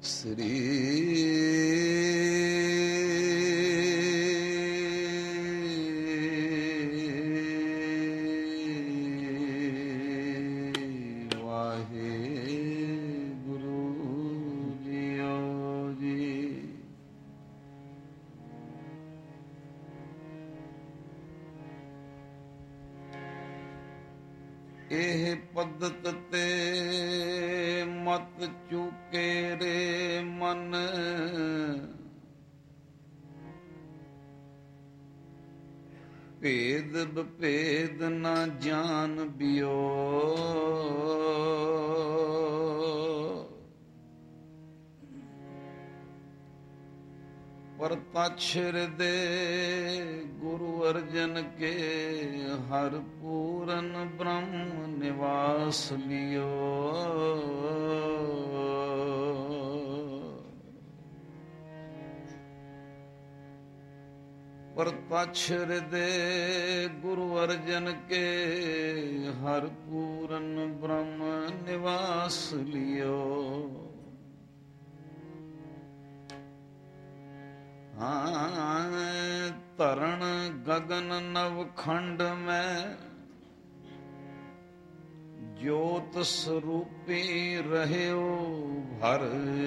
ਸ੍ਰੀ Waheguru JIO ਜੀ। ਇਹ ਪੱਦਤ ਤੇ ਮਤ ਚੁਕੇ ਰੇ ਮਨ, ਭੇਦ ਬਭੇਦ ਨਾ ਜਾਣ ਬਿਓ। ਪਰਤਛ ਹਿਰਦੇ ਗੁਰੂ ਅਰਜਨ ਕੇ, ਹਰ ਪੂਰਨ ਬ੍ਰਹਮ ਨਿਵਾਸ ਲਿਓ। ਪਰਤਛ ਹਿਰਦੇ ਗੁਰੂ ਅਰਜਨ ਕੇ, ਹਰ ਪੂਰਨ ਬ੍ਰਹਮ ਨਿਵਾਸ ਲਿਓ। ਧਰਣ ਗਗਨ ਨਵਖੰਡ ਮੈਂ, ਜੋਤ ਸਰੂਪੀ ਰਹਿਓ ਭਰ।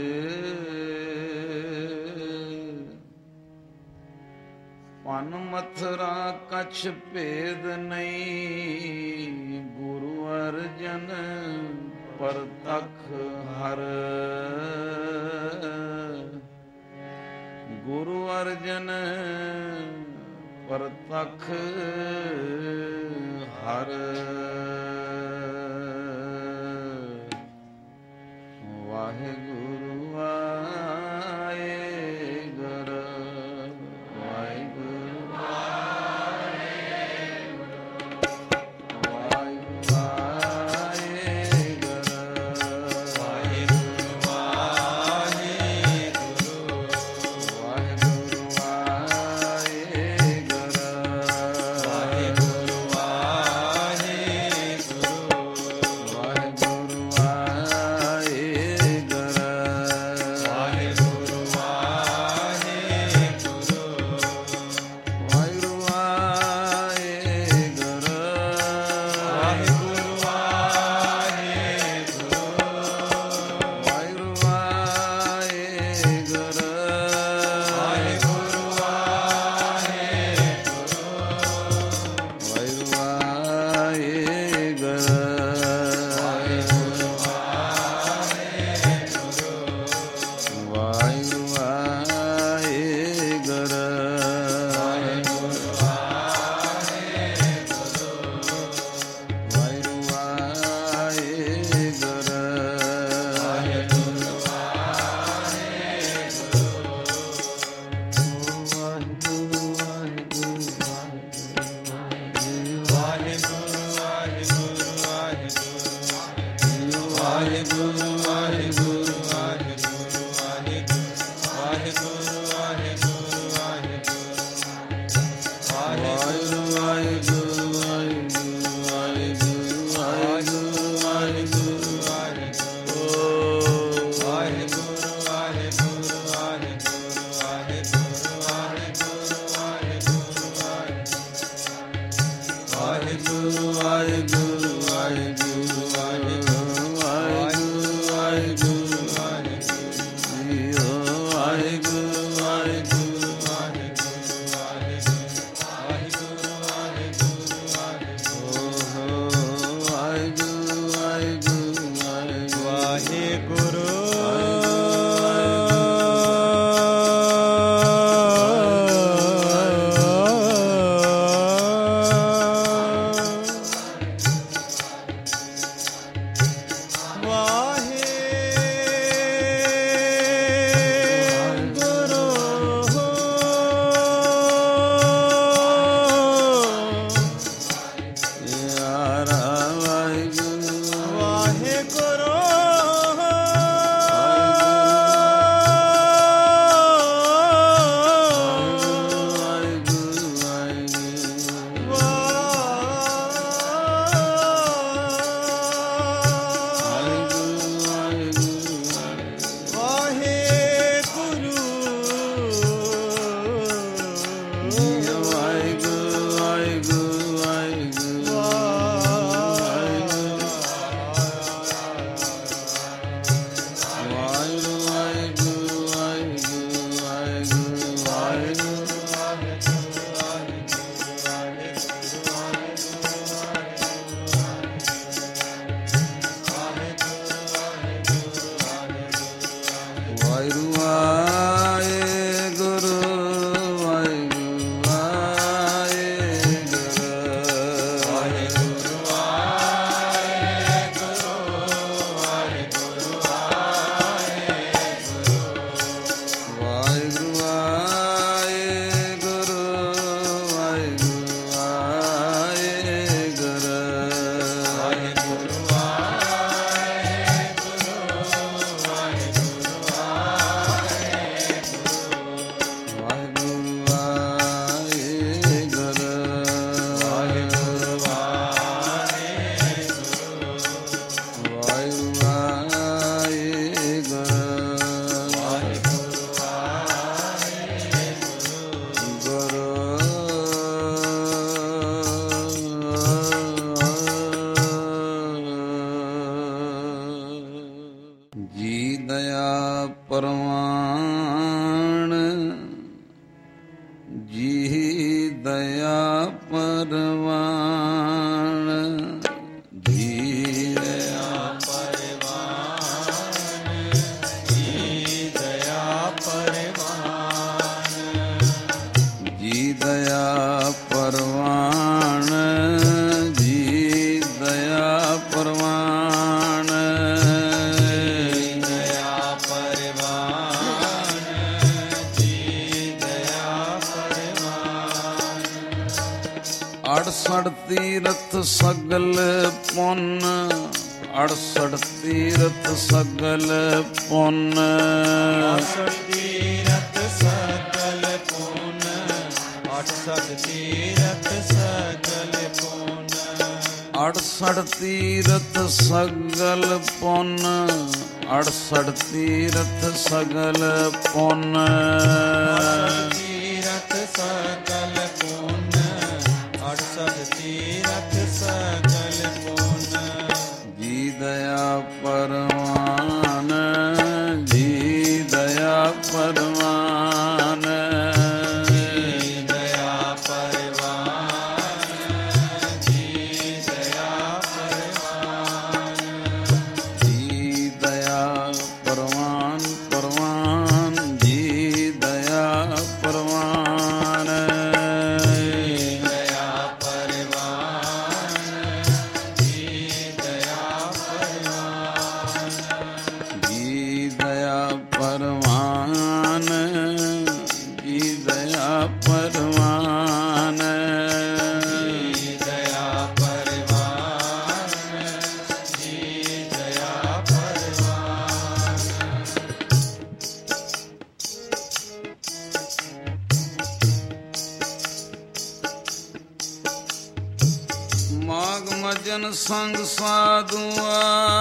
ਪਨ ਮਥਰਾ ਕਛ ਭੇਦ ਨਹੀਂ, ਗੁਰੂ ਅਰਜਨ ਪਰਤਖ ਹਰ। ਗੁਰੂ ਅਰਜਨ ਪਰਤਖ ਹਰ। ਵਾਹਿਗੁਰੂ ਵਾਹਿਗੁਰ, ਵਾਹਿਗੁਰੂ ਜੀ ਦਇਆ ਪਰਵਾਨ, ਜੀ ਦਇਆ ਪਰਵਾਨ, ਜੀ ਦਇਆ ਪਰਵਾਨ, ਜੀ ਦਇਆ ਪਰਵਾਨ, ਜੀ ਦਇਆ ਪਰਵਾਨ, ਜੀ ਦਇਆ ਪਰਵਾਨ, ਅੜਸਠ ਤੀਰਥ ਸਗਲ ਪੁੰਨ, ਅੜਸਠ ਤੀਰਥ ਸਗਲ ਪੁੰਨ, ਅੜਸਠ ਤੀਰਥ ਸਗਲ ਪੁੰਨ, ਅੜਸਠ ਤੀਰਥ ਸਗਲ ਪੁੰਨ, ਅੜਸਠ ਤੀਰਥ ਸਗਲ ਪੁੰਨ, ਅੜਸਠ ਤੀਰਥ ਸਗਲ ਪੁੰਨ, ਅੜਸਠ ਤੀਰਥ ਸਗਲ ਪੁੰਨ, ਅੜਸਠ ਤੀਰਥ ਸਗਲ ਪੁੰਨ, ਜੀ ਦਇਆ ਪਰਵਾਨ, ਜੀ ਦਇਆ ਪਰਵਾਨ, ਜੀ ਦਇਆ ਪਰਵਾਨ, ਜੀ ਦਇਆ ਪਰਵਾਨ, ਜੀ ਦਇਆ ਪਰਵਾਨ, ਪਰਵਾਨ, ਜੀ ਦਇਆ ਪਰਵਾਨ, ਜੀ ਦਇਆ ਪਰਵਾਨ, ਜੀ ਦਇਆ ਪਰਵਾਨ, ਜੀ ਦਇਆ ਪਰਵਾਨ, ਜੀ ਦਇਆ ਪਰਵਾਨ, ਮਾਗ ਮਜਨ ਸੰਗ ਸਾਧੂਆ,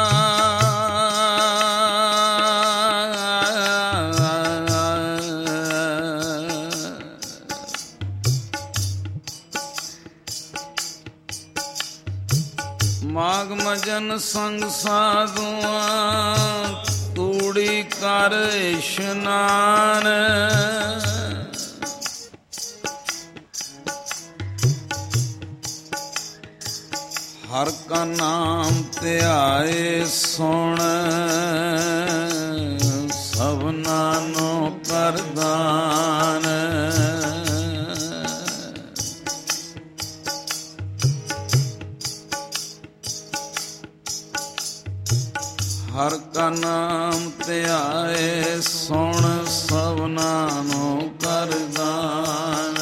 ਮਾਗ ਮਜਨ ਸੰਗ ਸਾਧੂਆ, ਤੂੜੀ ਕਰ ਇਸ਼ਨਾਨ, ਹਰ ਕਾ ਨਾਮ ਧਿਆਏ ਸੁਣ, ਸਭਨਾ ਨੂੰ ਕਰਦਾਨ, ਹਰ ਕਾ ਨਾਮ ਧਿਆਏ ਸੁਣ, ਸਭਨਾ ਨੂੰ ਕਰਦਾਨ,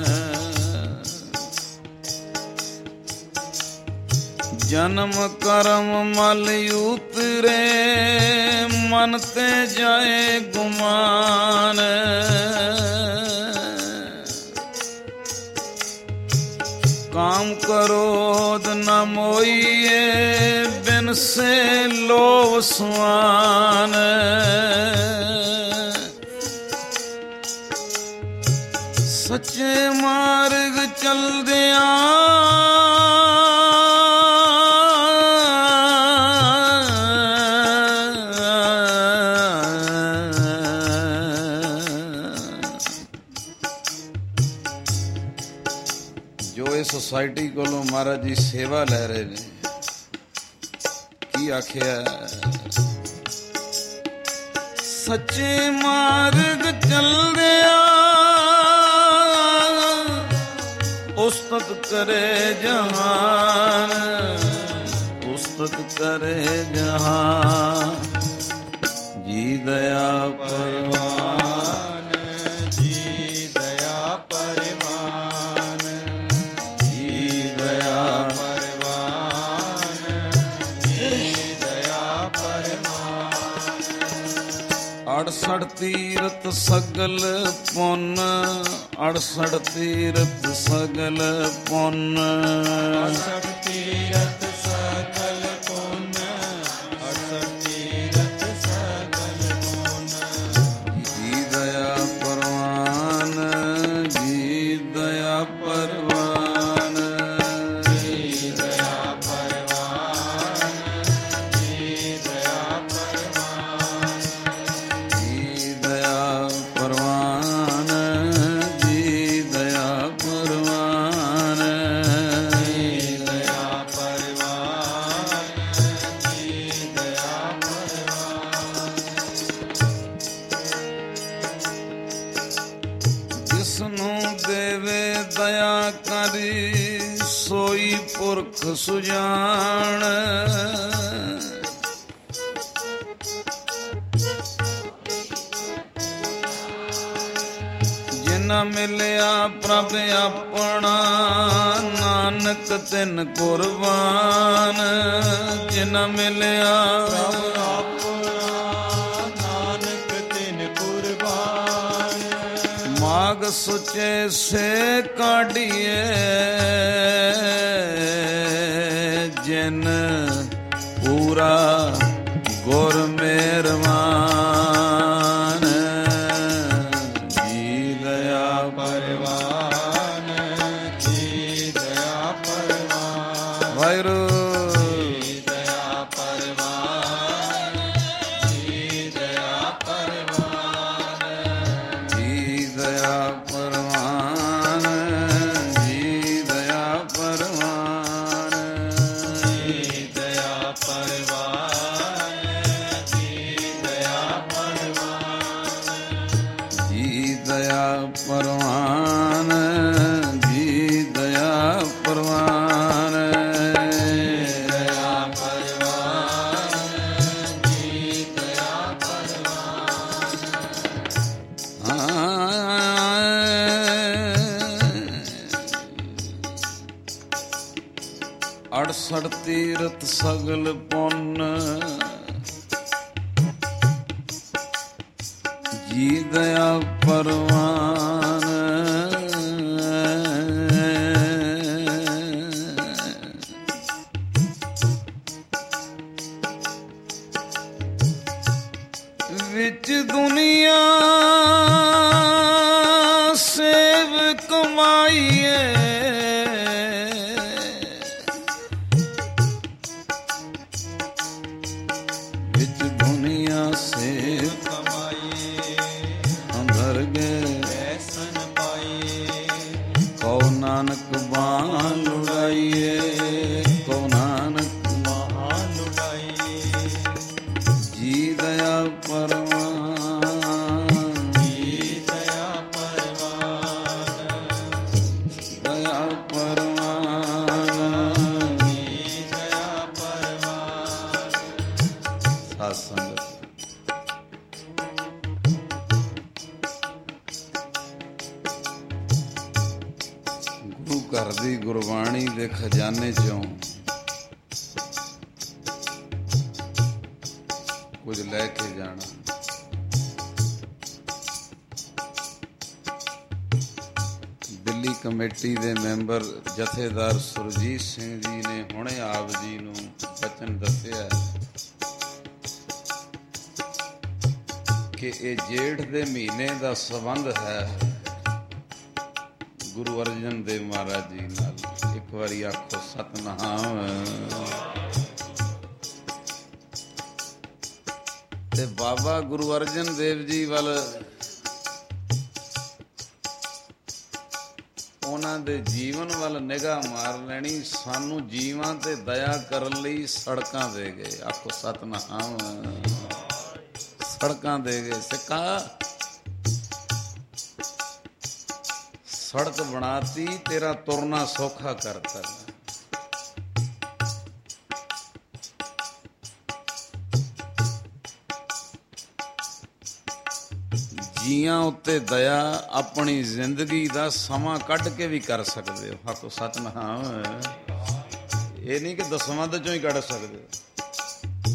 ਜਨਮ ਕਰਮ ਮਲ ਉਤਰੇ, ਮਨ ਤੇ ਜਾਏ ਗੁਮਾਨ, ਕਾਮ ਕ੍ਰੋਧ ਨ ਮੋਈਏ, ਬਿਨ ਸੇ ਲੋਭ ਸੁਆਨ, ਸੱਚੇ ਮਾਰਗ ਚਲਦਿਆਂ ਜੋ ਇਹ ਸੁਸਾਇਟੀ ਕੋਲੋਂ ਮਹਾਰਾਜ ਜੀ ਸੇਵਾ ਲੈ ਰਹੇ ਨੇ, ਕੀ ਆਖਿਆ? ਸੱਚੇ ਮਾਰਗ ਚਲਦਿਆਂ ਉਸਤਤ ਕਰੇ ਜਹਾਨ, ਉਸਤਤ ਕਰੇ ਜਹਾਨ, ਜੀ ਦਇਆ ਪਰਵਾਨ, ਜੀ ਦਇਆ ਪਰਵਾਨ, ਜੀ ਦਇਆ ਪਰਵਾਨ, ਜੀ ਦਇਆ ਪਰਵਾਨ, ਅੜਸਠ ਤੀਰਥ ਸਗਲ ਪੁੰਨ, ਅੜਸਠ ਤੀਰਥ ਸਗਲ ਪੁੰਨ, ਅੜਸਠ ਤੀਰਥ ਸਗਲ ਪੁੰਨ, ਅੜਸਠ ਤੀਰਥ ਸਗਲ ਪੁੰਨ, ਜੀ ਦਇਆ ਪਰਵਾਨ, ਜੀ ਦਇਆ ਪਰਵਾਨ, ਜੀ ਦਇਆ ਪਰਵਾਨ, ਜੀ ਦਇਆ ਪਰਵਾਨ, ਦੁਖ ਸੁਜਾਨ। ਜਿਨਾ ਮਿਲਿਆ ਪ੍ਰਭ ਆਪਣਾ ਨਾਨਕ ਤਿਨ ਕੁਰਬਾਨ। ਜਿਨਾ ਮਿਲਿਆ ਪ੍ਰਭ ਆਪਣਾ ਨਾਨਕ ਤਿਨ ਕੁਰਬਾਨ। ਮਾਗ ਸੁਚੇ ਸੇ ਕਾਢੀਏ ਜਿਨ ਪੂਰਾ ਗੁਰ ਮਿਹਰਬਾਨ। ਜੀ ਦਇਆ ਪਰਵਾਨ ਜੀ ਦਇਆ ਪਰਵਾਨ। ਵਾਹਿਗੁਰੂ ਜੀ ਦਇਆ ਪਰਵਾਨ ਜੀ ਦਇਆ ਪਰਵਾਨ। ਜੀ ਦਇਆ ਪਰਵਾਨ। ਜੀ ਦਇਆ ਪਰਵਾਨ। ਜੀ ਦਇਆ ਪਰਵਾਨ ਜੀ ਦਇਆ ਪਰਵਾਨ। ਜੀ ਦਇਆ ਪਰਵਾਨ। ਜੀ ਦਇਆ ਪਰਵਾਨ। ਦਇਆ ਪਰਵਾਨ ਜੀ ਦਇਆ ਪਰਵਾਨ। ਅੜਸਠ ਤੀਰਥ ਸਗਲ ਪੁੰਨ। ਜੀ ਦਇਆ ਪਰਵਾਨ। ਵਿੱਚ ਦੁਨੀਆ ਸੇਵ ਕਮਾਈਏ ਵਿੱਚ ਦੁਨੀਆ ਸੇਵ ਕਮਾਈਏ ਅੰਦਰ ਗਏ ਐਸਨ ਪਾਈਏ। ਕਉ ਨਾਨਕ ਬਾਂਹ ਲੁੜਾਈਏ। ਕਉ ਨਾਨਕ ਮਹਾਨ ਲੁਟਾਈਏ। ਜੀ ਦਇਆ ਪਰਵਾਨ। ਜੀ ਦਇਆ ਪਰਵਾਨ ਦਇਆ ਪਰਵਾਨ। ਜੀ ਦਇਆ ਪਰਵਾਨ। ਸਾਧ ਸੰਗਤ ਗੁਰੂ ਘਰ ਦੀ ਗੁਰਬਾਣੀ ਦੇ ਖਜ਼ਾਨੇ ਚੋਂ ਕੁਝ ਲੈ ਕੇ ਜਾਣਾ। ਦਿੱਲੀ ਕਮੇਟੀ ਦੇ ਮੈਂਬਰ ਜਥੇਦਾਰ ਸੁਰਜੀਤ ਸਿੰਘ ਜੀ ਨੇ ਹੁਣੇ ਆਪ ਜੀ ਨੂੰ ਬਚਨ ਦੱਸਿਆ ਕਿ ਇਹ ਜੇਠ ਦੇ ਮਹੀਨੇ ਦਾ ਸੰਬੰਧ ਹੈ ਗੁਰੂ ਅਰਜਨ ਦੇਵ ਮਹਾਰਾਜ ਜੀ ਨਾਲ। ਇੱਕ ਵਾਰੀ ਆਖੋ ਸਤਿਨਾਮ। ਤੇ ਬਾਬਾ ਗੁਰੂ ਅਰਜਨ ਦੇਵ ਜੀ ਵੱਲ ਉਹਨਾਂ ਦੇ ਜੀਵਨ ਵੱਲ ਨਿਗਾਹ ਮਾਰ ਲੈਣੀ। ਸਾਨੂੰ ਜੀਵਾਂ ਤੇ ਦਇਆ ਕਰਨ ਲਈ ਸੜਕਾਂ ਦੇ ਗਏ। ਆਖੋ ਸਤਿਨਾਮ। ਸੜਕਾਂ ਦੇ ਗਏ। ਸਿੱਕਾ ਸੜਕ ਬਣਾਤੀ ਤੇਰਾ ਤੁਰਨਾ ਸੌਖਾ ਕਰਤਾ। ਜੀਆਂ ਉੱਤੇ ਦਇਆ ਆਪਣੀ ਜ਼ਿੰਦਗੀ ਦਾ ਸਮਾਂ ਕੱਢ ਕੇ ਵੀ ਕਰ ਸਕਦੇ ਹੋ। ਆਖੋ ਸਤਿਨਾਮ। ਇਹ ਨਹੀਂ ਕਿ ਦਸਵੰਧ ਚੋਂ ਹੀ ਕੱਢ ਸਕਦੇ ਹੋ।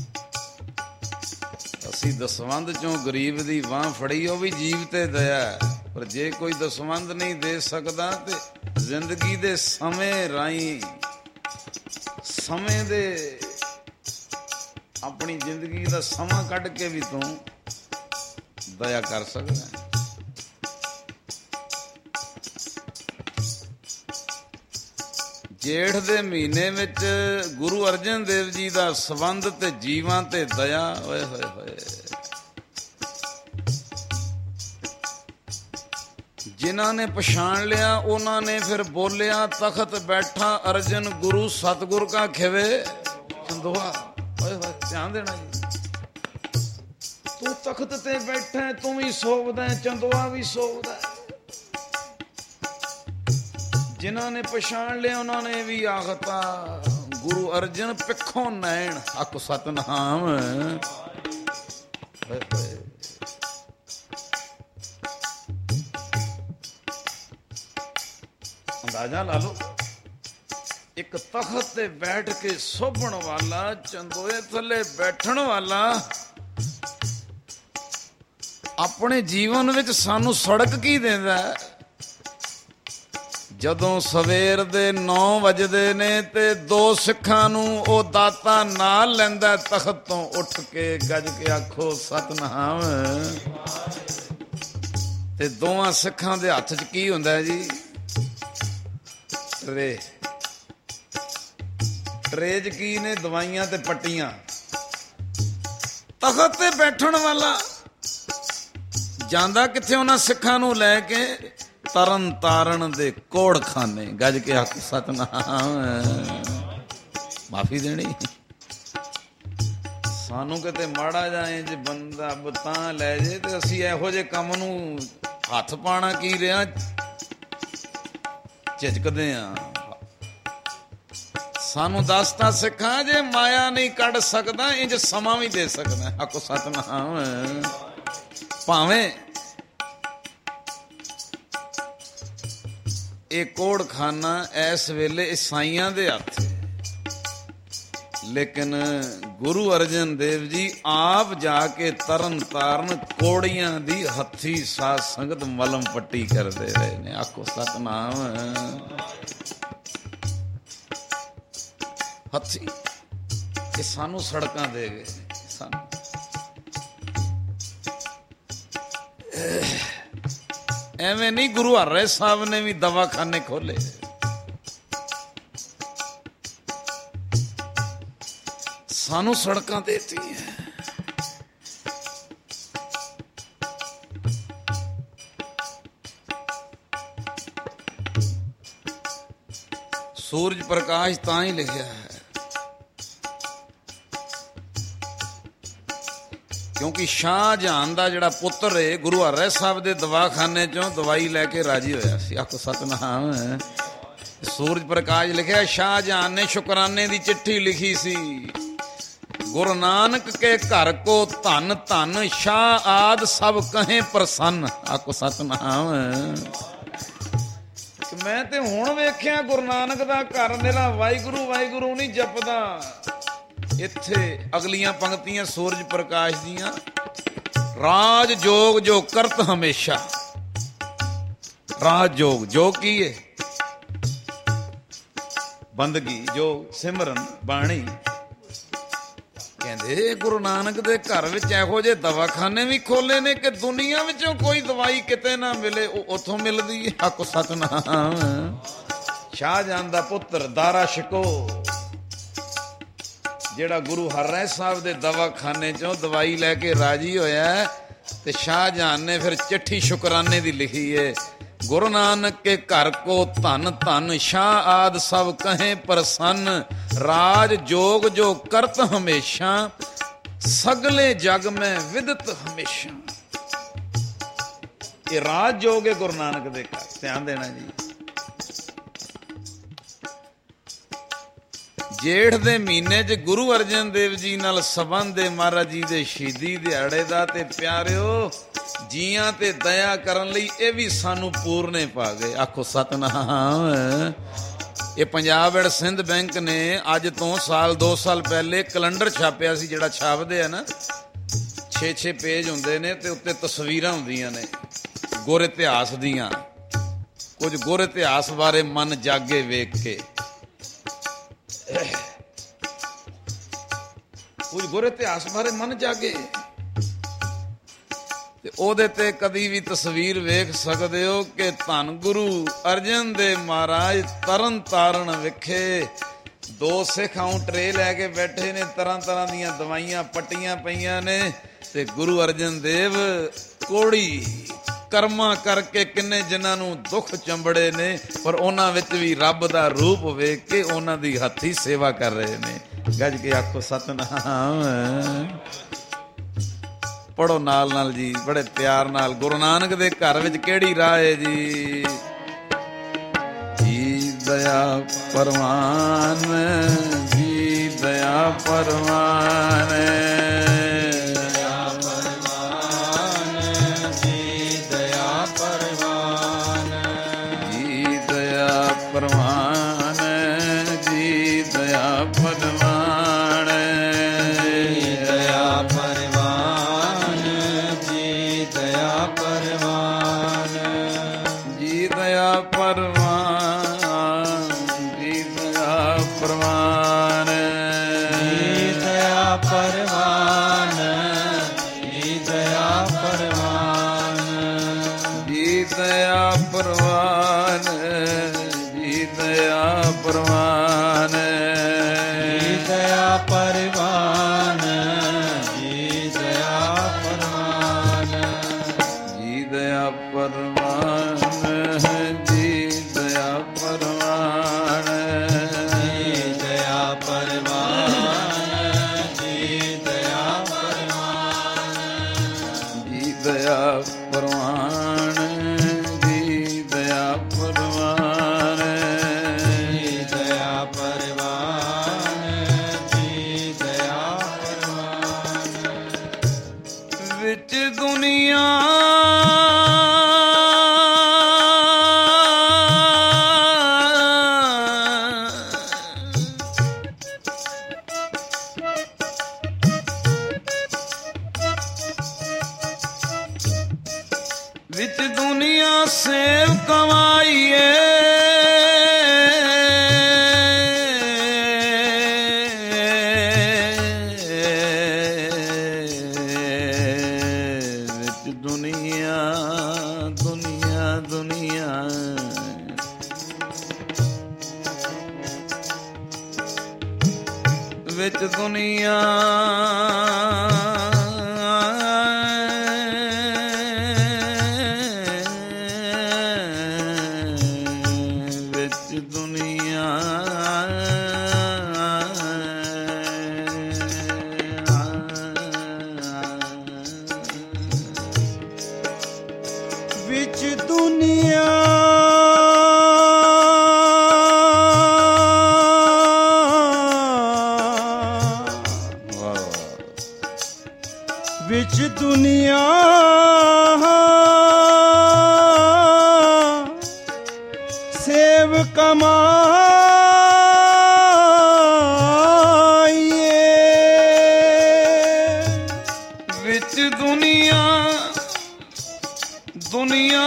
ਅਸੀਂ ਦਸਵੰਧ ਚੋਂ ਗਰੀਬ ਦੀ ਬਾਂਹ ਫੜੀ, ਉਹ ਵੀ ਜੀਵ ਤੇ ਦਇਆ। ਪਰ ਜੇ ਕੋਈ ਦਸਵੰਧ ਨਹੀਂ ਦੇ ਸਕਦਾ ਤੇ ਜ਼ਿੰਦਗੀ ਦੇ ਸਮੇਂ ਰਾਹੀਂ ਸਮੇਂ ਦੇ ਆਪਣੀ ਜ਼ਿੰਦਗੀ ਦਾ ਸਮਾਂ ਕੱਢ ਕੇ ਵੀ ਤੂੰ ਦਇਆ ਕਰ ਸਕਦਾ ਹੈ। ਜੇਠ ਦੇ ਮਹੀਨੇ ਵਿੱਚ ਗੁਰੂ ਅਰਜਨ ਦੇਵ ਜੀ ਦਾ ਸੰਬੰਧ ਤੇ ਜੀਵਾਂ ਤੇ ਦਇਆ। ਓਏ ਹੋਏ ਹੋਏ। ਜਿਨ੍ਹਾਂ ਨੇ ਪਛਾਣ ਲਿਆ ਉਹਨਾਂ ਨੇ ਫਿਰ ਬੋਲਿਆ, ਤਖਤ ਬੈਠਾ ਅਰਜਨ ਗੁਰੂ ਸਤਿਗੁਰ ਕਾ ਖਿਵੇ ਚੰਦੋਆ। ਓਏ ਹੋਏ, ਧਿਆਨ ਦੇਣਾ ਜੀ। ਤੂੰ ਤਖਤ ਤੇ ਬੈਠਾ, ਤੂੰ ਵੀ ਸੋਵਦਾ, ਚੰਦੋਆ ਵੀ ਸੋਵਦਾ। ਜਿਨ੍ਹਾਂ ਨੇ ਪਛਾਣ ਲਿਆ ਉਹਨਾਂ ਨੇ ਵੀ ਆਖਤਾ ਗੁਰੂ ਅਰਜਨ ਪਿੱਖੋਂ ਨੈਣ, ਆਖੋ ਸਤਿਨਾਮ। ਅੰਦਾਜ਼ਾ ਲਾ ਲਓ, ਇੱਕ ਤਖਤ ਤੇ ਬੈਠ ਕੇ ਸੋਭਣ ਵਾਲਾ, ਚੰਦੋਏ ਥੱਲੇ ਬੈਠਣ ਵਾਲਾ, ਆਪਣੇ ਜੀਵਨ ਵਿੱਚ ਸਾਨੂੰ ਸੜਕ ਕੀ ਦਿੰਦਾ? ਜਦੋਂ ਸਵੇਰ ਦੇ 9 ਵਜਦੇ ਨੇ ਤੇ 2 ਸਿੱਖਾਂ ਨੂੰ ਉਹ ਦਾਤਾ ਨਾਲ ਲੈਂਦਾ ਤਖਤ ਤੋਂ ਉੱਠ ਕੇ, ਗੱਜ ਕੇ ਆਖੋ ਸਤਿਨਾਮ। ਤੇ 2 ਸਿੱਖਾਂ ਦੇ ਹੱਥ 'ਚ ਕੀ ਹੁੰਦਾ ਜੀ? ਟਰੇ 'ਚ ਕੀ ਨੇ? ਦਵਾਈਆਂ ਤੇ ਪੱਟੀਆਂ। ਤਖਤ ਤੇ ਬੈਠਣ ਵਾਲਾ ਜਾਂਦਾ ਕਿੱਥੇ? ਉਹਨਾਂ ਸਿੱਖਾਂ ਨੂੰ ਲੈ ਕੇ ਤਰਨ ਤਾਰਨ ਦੇ ਕੋੜਖਾਨੇ, ਗੱਜ ਕੇ ਆਖੋ ਸਤਿਨਾਮ। ਮਾਫੀ ਦੇਣੀ ਸਾਨੂੰ ਕਿਤੇ ਮਾੜਾ ਜਾਏ ਜੇ ਬੰਦਾ ਬਤਾਂ ਲੈ ਜੇ ਤੇ ਅਸੀਂ ਇਹੋ ਜਿਹੇ ਕੰਮ ਨੂੰ ਹੱਥ ਪਾਣਾ ਕੀ ਰਿਹਾ, ਝਿਜਕਦੇ ਆ। ਸਾਨੂੰ ਦੱਸਤਾ ਸਿੱਖਾਂ, ਜੇ ਮਾਇਆ ਨਹੀਂ ਕੱਢ ਸਕਦਾ ਇੰਜ ਸਮਾਂ ਵੀ ਦੇ ਸਕਦਾ, ਆਖੋ ਸਤਿਨਾਮ। ਭਾਵੇਂ ਇਹ ਕੋੜਖਾਨਾ ਇਸ ਵੇਲੇ ਈਸਾਈਆਂ ਦੇ ਹੱਥ, ਲੇਕਿਨ ਗੁਰੂ ਅਰਜਨ ਦੇਵ ਜੀ ਆਪ ਜਾ ਕੇ ਤਰਨ ਤਾਰਨ ਕੋੜੀਆਂ ਦੀ ਹੱਥੀ ਸਾਧ ਸੰਗਤ ਮਲਮ ਪੱਟੀ ਕਰਦੇ ਰਹੇ ਨੇ, ਆਖੋ ਸਤਿਨਾਮ। ਹੱਥੀ ਇਹ ਸਾਨੂੰ ਸੜਕਾਂ ਦੇ ਗਏ ਸਾਨੂੰ। ਐਵੇਂ ਨਹੀਂ, ਗੁਰੂ ਹਰਿ ਸਾਹਿਬ ਨੇ ਵੀ ਦਵਾਖਾਨੇ ਖੋਲੇ। ਸਾਨੂੰ ਸੜਕਾਂ ਦੇਤੀ ਹੈ। ਸੂਰਜ ਪ੍ਰਕਾਸ਼ ਤਾਂ ਹੀ ਲਿਖਿਆ ਹੈ ਕਿਉਂਕਿ ਸ਼ਾਹਜਹਾਨ ਦਾ ਜਿਹੜਾ ਪੁੱਤਰ ਹੈ ਗੁਰੂ ਹਰਿ ਸਾਹਿਬ ਦੇ ਦਵਾਖਾਨੇ ਚੋਂ ਦਵਾਈ ਲੈ ਕੇ ਰਾਜੀ ਹੋਇਆ ਸੀ, ਆਖੋ ਸਤਿਨਾਮ। ਸੂਰਜ ਪ੍ਰਕਾਸ਼ ਲਿਖਿਆ, ਸ਼ਾਹਜਹਾਨ ਨੇ ਸ਼ੁਕਰਾਨੇ ਦੀ ਚਿੱਠੀ ਲਿਖੀ ਸੀ, ਗੁਰੂ ਨਾਨਕ ਕੇ ਘਰ ਕੋ ਧਨ ਧਨ, ਸ਼ਾਹ ਆਦ ਸਭ ਕਹੇ ਪ੍ਰਸੰਨ, ਆਖੋ ਸਤਿਨਾਮ। ਮੈਂ ਤੇ ਹੁਣ ਵੇਖਿਆ ਗੁਰੂ ਨਾਨਕ ਦਾ ਘਰ ਮੇਰਾ ਵਾਹਿਗੁਰੂ ਵਾਹਿਗੁਰੂ ਨਹੀਂ ਜਪਦਾ। ਇੱਥੇ ਅਗਲੀਆਂ ਪੰਕਤੀਆਂ ਸੂਰਜ ਪ੍ਰਕਾਸ਼ ਦੀਆਂ, ਰਾਜ ਜੋਗ ਜੋ ਕਰਤ ਹਮੇਸ਼ਾ। ਰਾਜ ਜੋਗ, ਜੋਗ ਕੀ ਹੈ? ਬੰਦਗੀ, ਜੋਗ ਸਿਮਰਨ ਬਾਣੀ। ਕਹਿੰਦੇ ਗੁਰੂ ਨਾਨਕ ਦੇ ਘਰ ਵਿੱਚ ਇਹੋ ਜਿਹੇ ਦਵਾਖਾਨੇ ਵੀ ਖੋਲੇ ਨੇ ਕਿ ਦੁਨੀਆ ਵਿੱਚੋਂ ਕੋਈ ਦਵਾਈ ਕਿਤੇ ਨਾ ਮਿਲੇ, ਉਹ ਉੱਥੋਂ ਮਿਲਦੀ ਹੈ, ਆਖੋ ਸਤਿਨਾਮ। ਸ਼ਾਹਜਹਾਨ ਦਾ ਪੁੱਤਰ ਦਾਰਾ ਸ਼ਿਕੋ ਜਿਹੜਾ ਗੁਰੂ ਹਰਿ ਸਾਹਿਬ ਦੇ ਦਵਾਖਾਨੇ ਚੋਂ ਦਵਾਈ ਲੈ ਕੇ ਰਾਜੀ ਹੋਇਆ, ਤੇ ਸ਼ਾਹਜਹਾਨ ਨੇ ਫਿਰ ਚਿੱਠੀ ਸ਼ੁਕਰਾਨੇ ਦੀ ਲਿਖੀ ਹੈ, ਗੁਰੂ ਨਾਨਕ ਕੇ ਘਰ ਕੋ ਧਨ ਧਨ, ਸ਼ਾਹ ਆਦ ਸਭ ਕਹੇ ਪ੍ਰਸੰਨ, ਰਾਜ ਜੋਗ ਜੋ ਕਰਤ ਹਮੇਸ਼ਾ, ਸਗਲੇ ਜਗ ਮੈਂ ਵਿਦਤ ਹਮੇਸ਼ਾ। ਇਹ ਰਾਜ ਜੋਗ ਹੈ ਗੁਰੂ ਨਾਨਕ ਦੇ ਘਰ, ਧਿਆਨ ਦੇਣਾ ਜੀ। ਜੇਠ ਦੇ ਮਹੀਨੇ 'ਚ ਗੁਰੂ ਅਰਜਨ ਦੇਵ ਜੀ ਨਾਲ ਸੰਬੰਧ ਹੈ ਮਹਾਰਾਜ ਜੀ ਦੇ ਸ਼ਹੀਦੀ ਦਿਹਾੜੇ ਦਾ, ਤੇ ਪਿਆਰਿਓ ਜੀਆਂ ਤੇ ਦਇਆ ਕਰਨ ਲਈ ਇਹ ਵੀ ਸਾਨੂੰ ਪੂਰਨੇ ਪਾ ਗਏ, ਆਖੋ ਸਤਿਨਾਮ। ਇਹ ਪੰਜਾਬ ਐਂਡ ਸਿੰਧ ਬੈਂਕ ਨੇ ਅੱਜ ਤੋਂ 2 ਸਾਲ ਪਹਿਲੇ ਕੈਲੰਡਰ ਛਾਪਿਆ ਸੀ, ਜਿਹੜਾ ਛਾਪਦੇ ਆ ਨਾ, 6 ਪੇਜ ਹੁੰਦੇ ਨੇ ਤੇ ਉੱਤੇ ਤਸਵੀਰਾਂ ਹੁੰਦੀਆਂ ਨੇ ਗੁਰ ਇਤਿਹਾਸ ਦੀਆਂ। ਕੁਝ ਗੁਰ ਇਤਿਹਾਸ ਬਾਰੇ ਮਨ ਜਾਗੇ ਵੇਖ ਕੇ, ਕੁਝ ਗੁਰ ਇਤਿਹਾਸ ਬਾਰੇ ਮਨ ਜਾਗੇ, ਤੇ ਉਹਦੇ ਤੇ ਕਦੀ ਵੀ ਤਸਵੀਰ ਵੇਖ ਸਕਦੇ ਹੋ ਕਿ ਧੰਨ ਗੁਰੂ ਅਰਜਨ ਦੇਵ ਮਹਾਰਾਜ ਤਰਨ ਤਾਰਨ ਵਿਖੇ 2 ਸਿੱਖ ਆਉਂ ਟਰੇ ਲੈ ਕੇ ਬੈਠੇ ਨੇ, ਤਰ੍ਹਾਂ ਤਰ੍ਹਾਂ ਦੀਆਂ ਦਵਾਈਆਂ ਪੱਟੀਆਂ ਪਈਆਂ ਨੇ, ਤੇ ਗੁਰੂ ਅਰਜਨ ਦੇਵ ਕੋੜੀ ਕਰਮਾਂ ਕਰਕੇ ਕਿੰਨੇ ਜਿਨ੍ਹਾਂ ਨੂੰ ਦੁੱਖ ਚੰਬੜੇ ਨੇ, ਪਰ ਉਹਨਾਂ ਵਿੱਚ ਵੀ ਰੱਬ ਦਾ ਰੂਪ ਵੇਖ ਕੇ ਉਹਨਾਂ ਦੀ ਹੱਥੀ ਸੇਵਾ ਕਰ ਰਹੇ ਨੇ, ਗੱਜ ਕੇ ਆਖੋ ਸਤਿਨਾਮ। ਪੜੋ ਨਾਲ ਨਾਲ ਜੀ, ਬੜੇ ਪਿਆਰ ਨਾਲ। ਗੁਰੂ ਨਾਨਕ ਦੇ ਘਰ ਵਿੱਚ ਕਿਹੜੀ ਰਾਹ ਹੈ ਜੀ? ਜੀ ਦਇਆ ਪਰਵਾਨ ਜੀ ਪਰਵਾਨ ਦਇਆ ਪਰਵਾਨ ਜੀ ਦਇਆ ਪਰਵਾਨ ਜੀ ਦਇਆ ਪਰਵਾਨ ਜੀ ਦਇਆ ਪਰਵਾਨ ਦਇਆ ਪਰਵਾਨ ਜੀ ਦਇਆ ਪਰਵਾਨ ਜੀ ਦਇਆ ਪਰਵਾਨ ਜੀ ਦਇਆ ਪਰਵਾਨ ਜੀ ਦਇਆ ਪਰਵਾਨ ਜੀ ਦਇਆ ਪਰਵਾਨ ਜੀ ਦਇਆ ਪਰਵਾਨ ਜੀ ਦਇਆ ਪਰਵਾਨ ਜੀ ਦਇਆ ਪਰਵਾਨ ਜੀ ਦਇਆ ਪਰਵਾਨ ਜੀ ਦਇਆ ਪਰਵਾਨ ਜੀ ਦਇਆ ਪਰਵਾਨ ਜੀ ਦਇਆ ਪਰਵਾਨ ਜੀ ਦਇਆ ਪਰਵਾਨ ਜੀ ਦਇਆ ਪਰਵਾਨ ਜੀ ਦਇਆ ਪਰਵਾਨ ਜੀ ਦਇਆ ਪਰਵਾਨ ਜੀ ਦਇਆ ਪਰਵਾਨ ਵਿੱਚ ਦੁਨੀਆ ਵਿੱਚ ਦੁਨੀਆ ਸੇਵ ਕਮਾਈਏ ਵਿੱਚ ਦੁਨੀਆ ਦੁਨੀਆ ਦੁਨੀਆ ਵਿੱਚ ਦੁਨੀਆ ਵਿੱਚ ਦੁਨੀਆ ਵਿੱਚ ਦੁਨੀਆ ਵਾਹ ਵਾਹ ਵਿੱਚ ਦੁਨੀਆ ਸੇਵ ਕਮਾਈਏ ਵਿੱਚ ਦੁਨੀਆ ਦੁਨੀਆ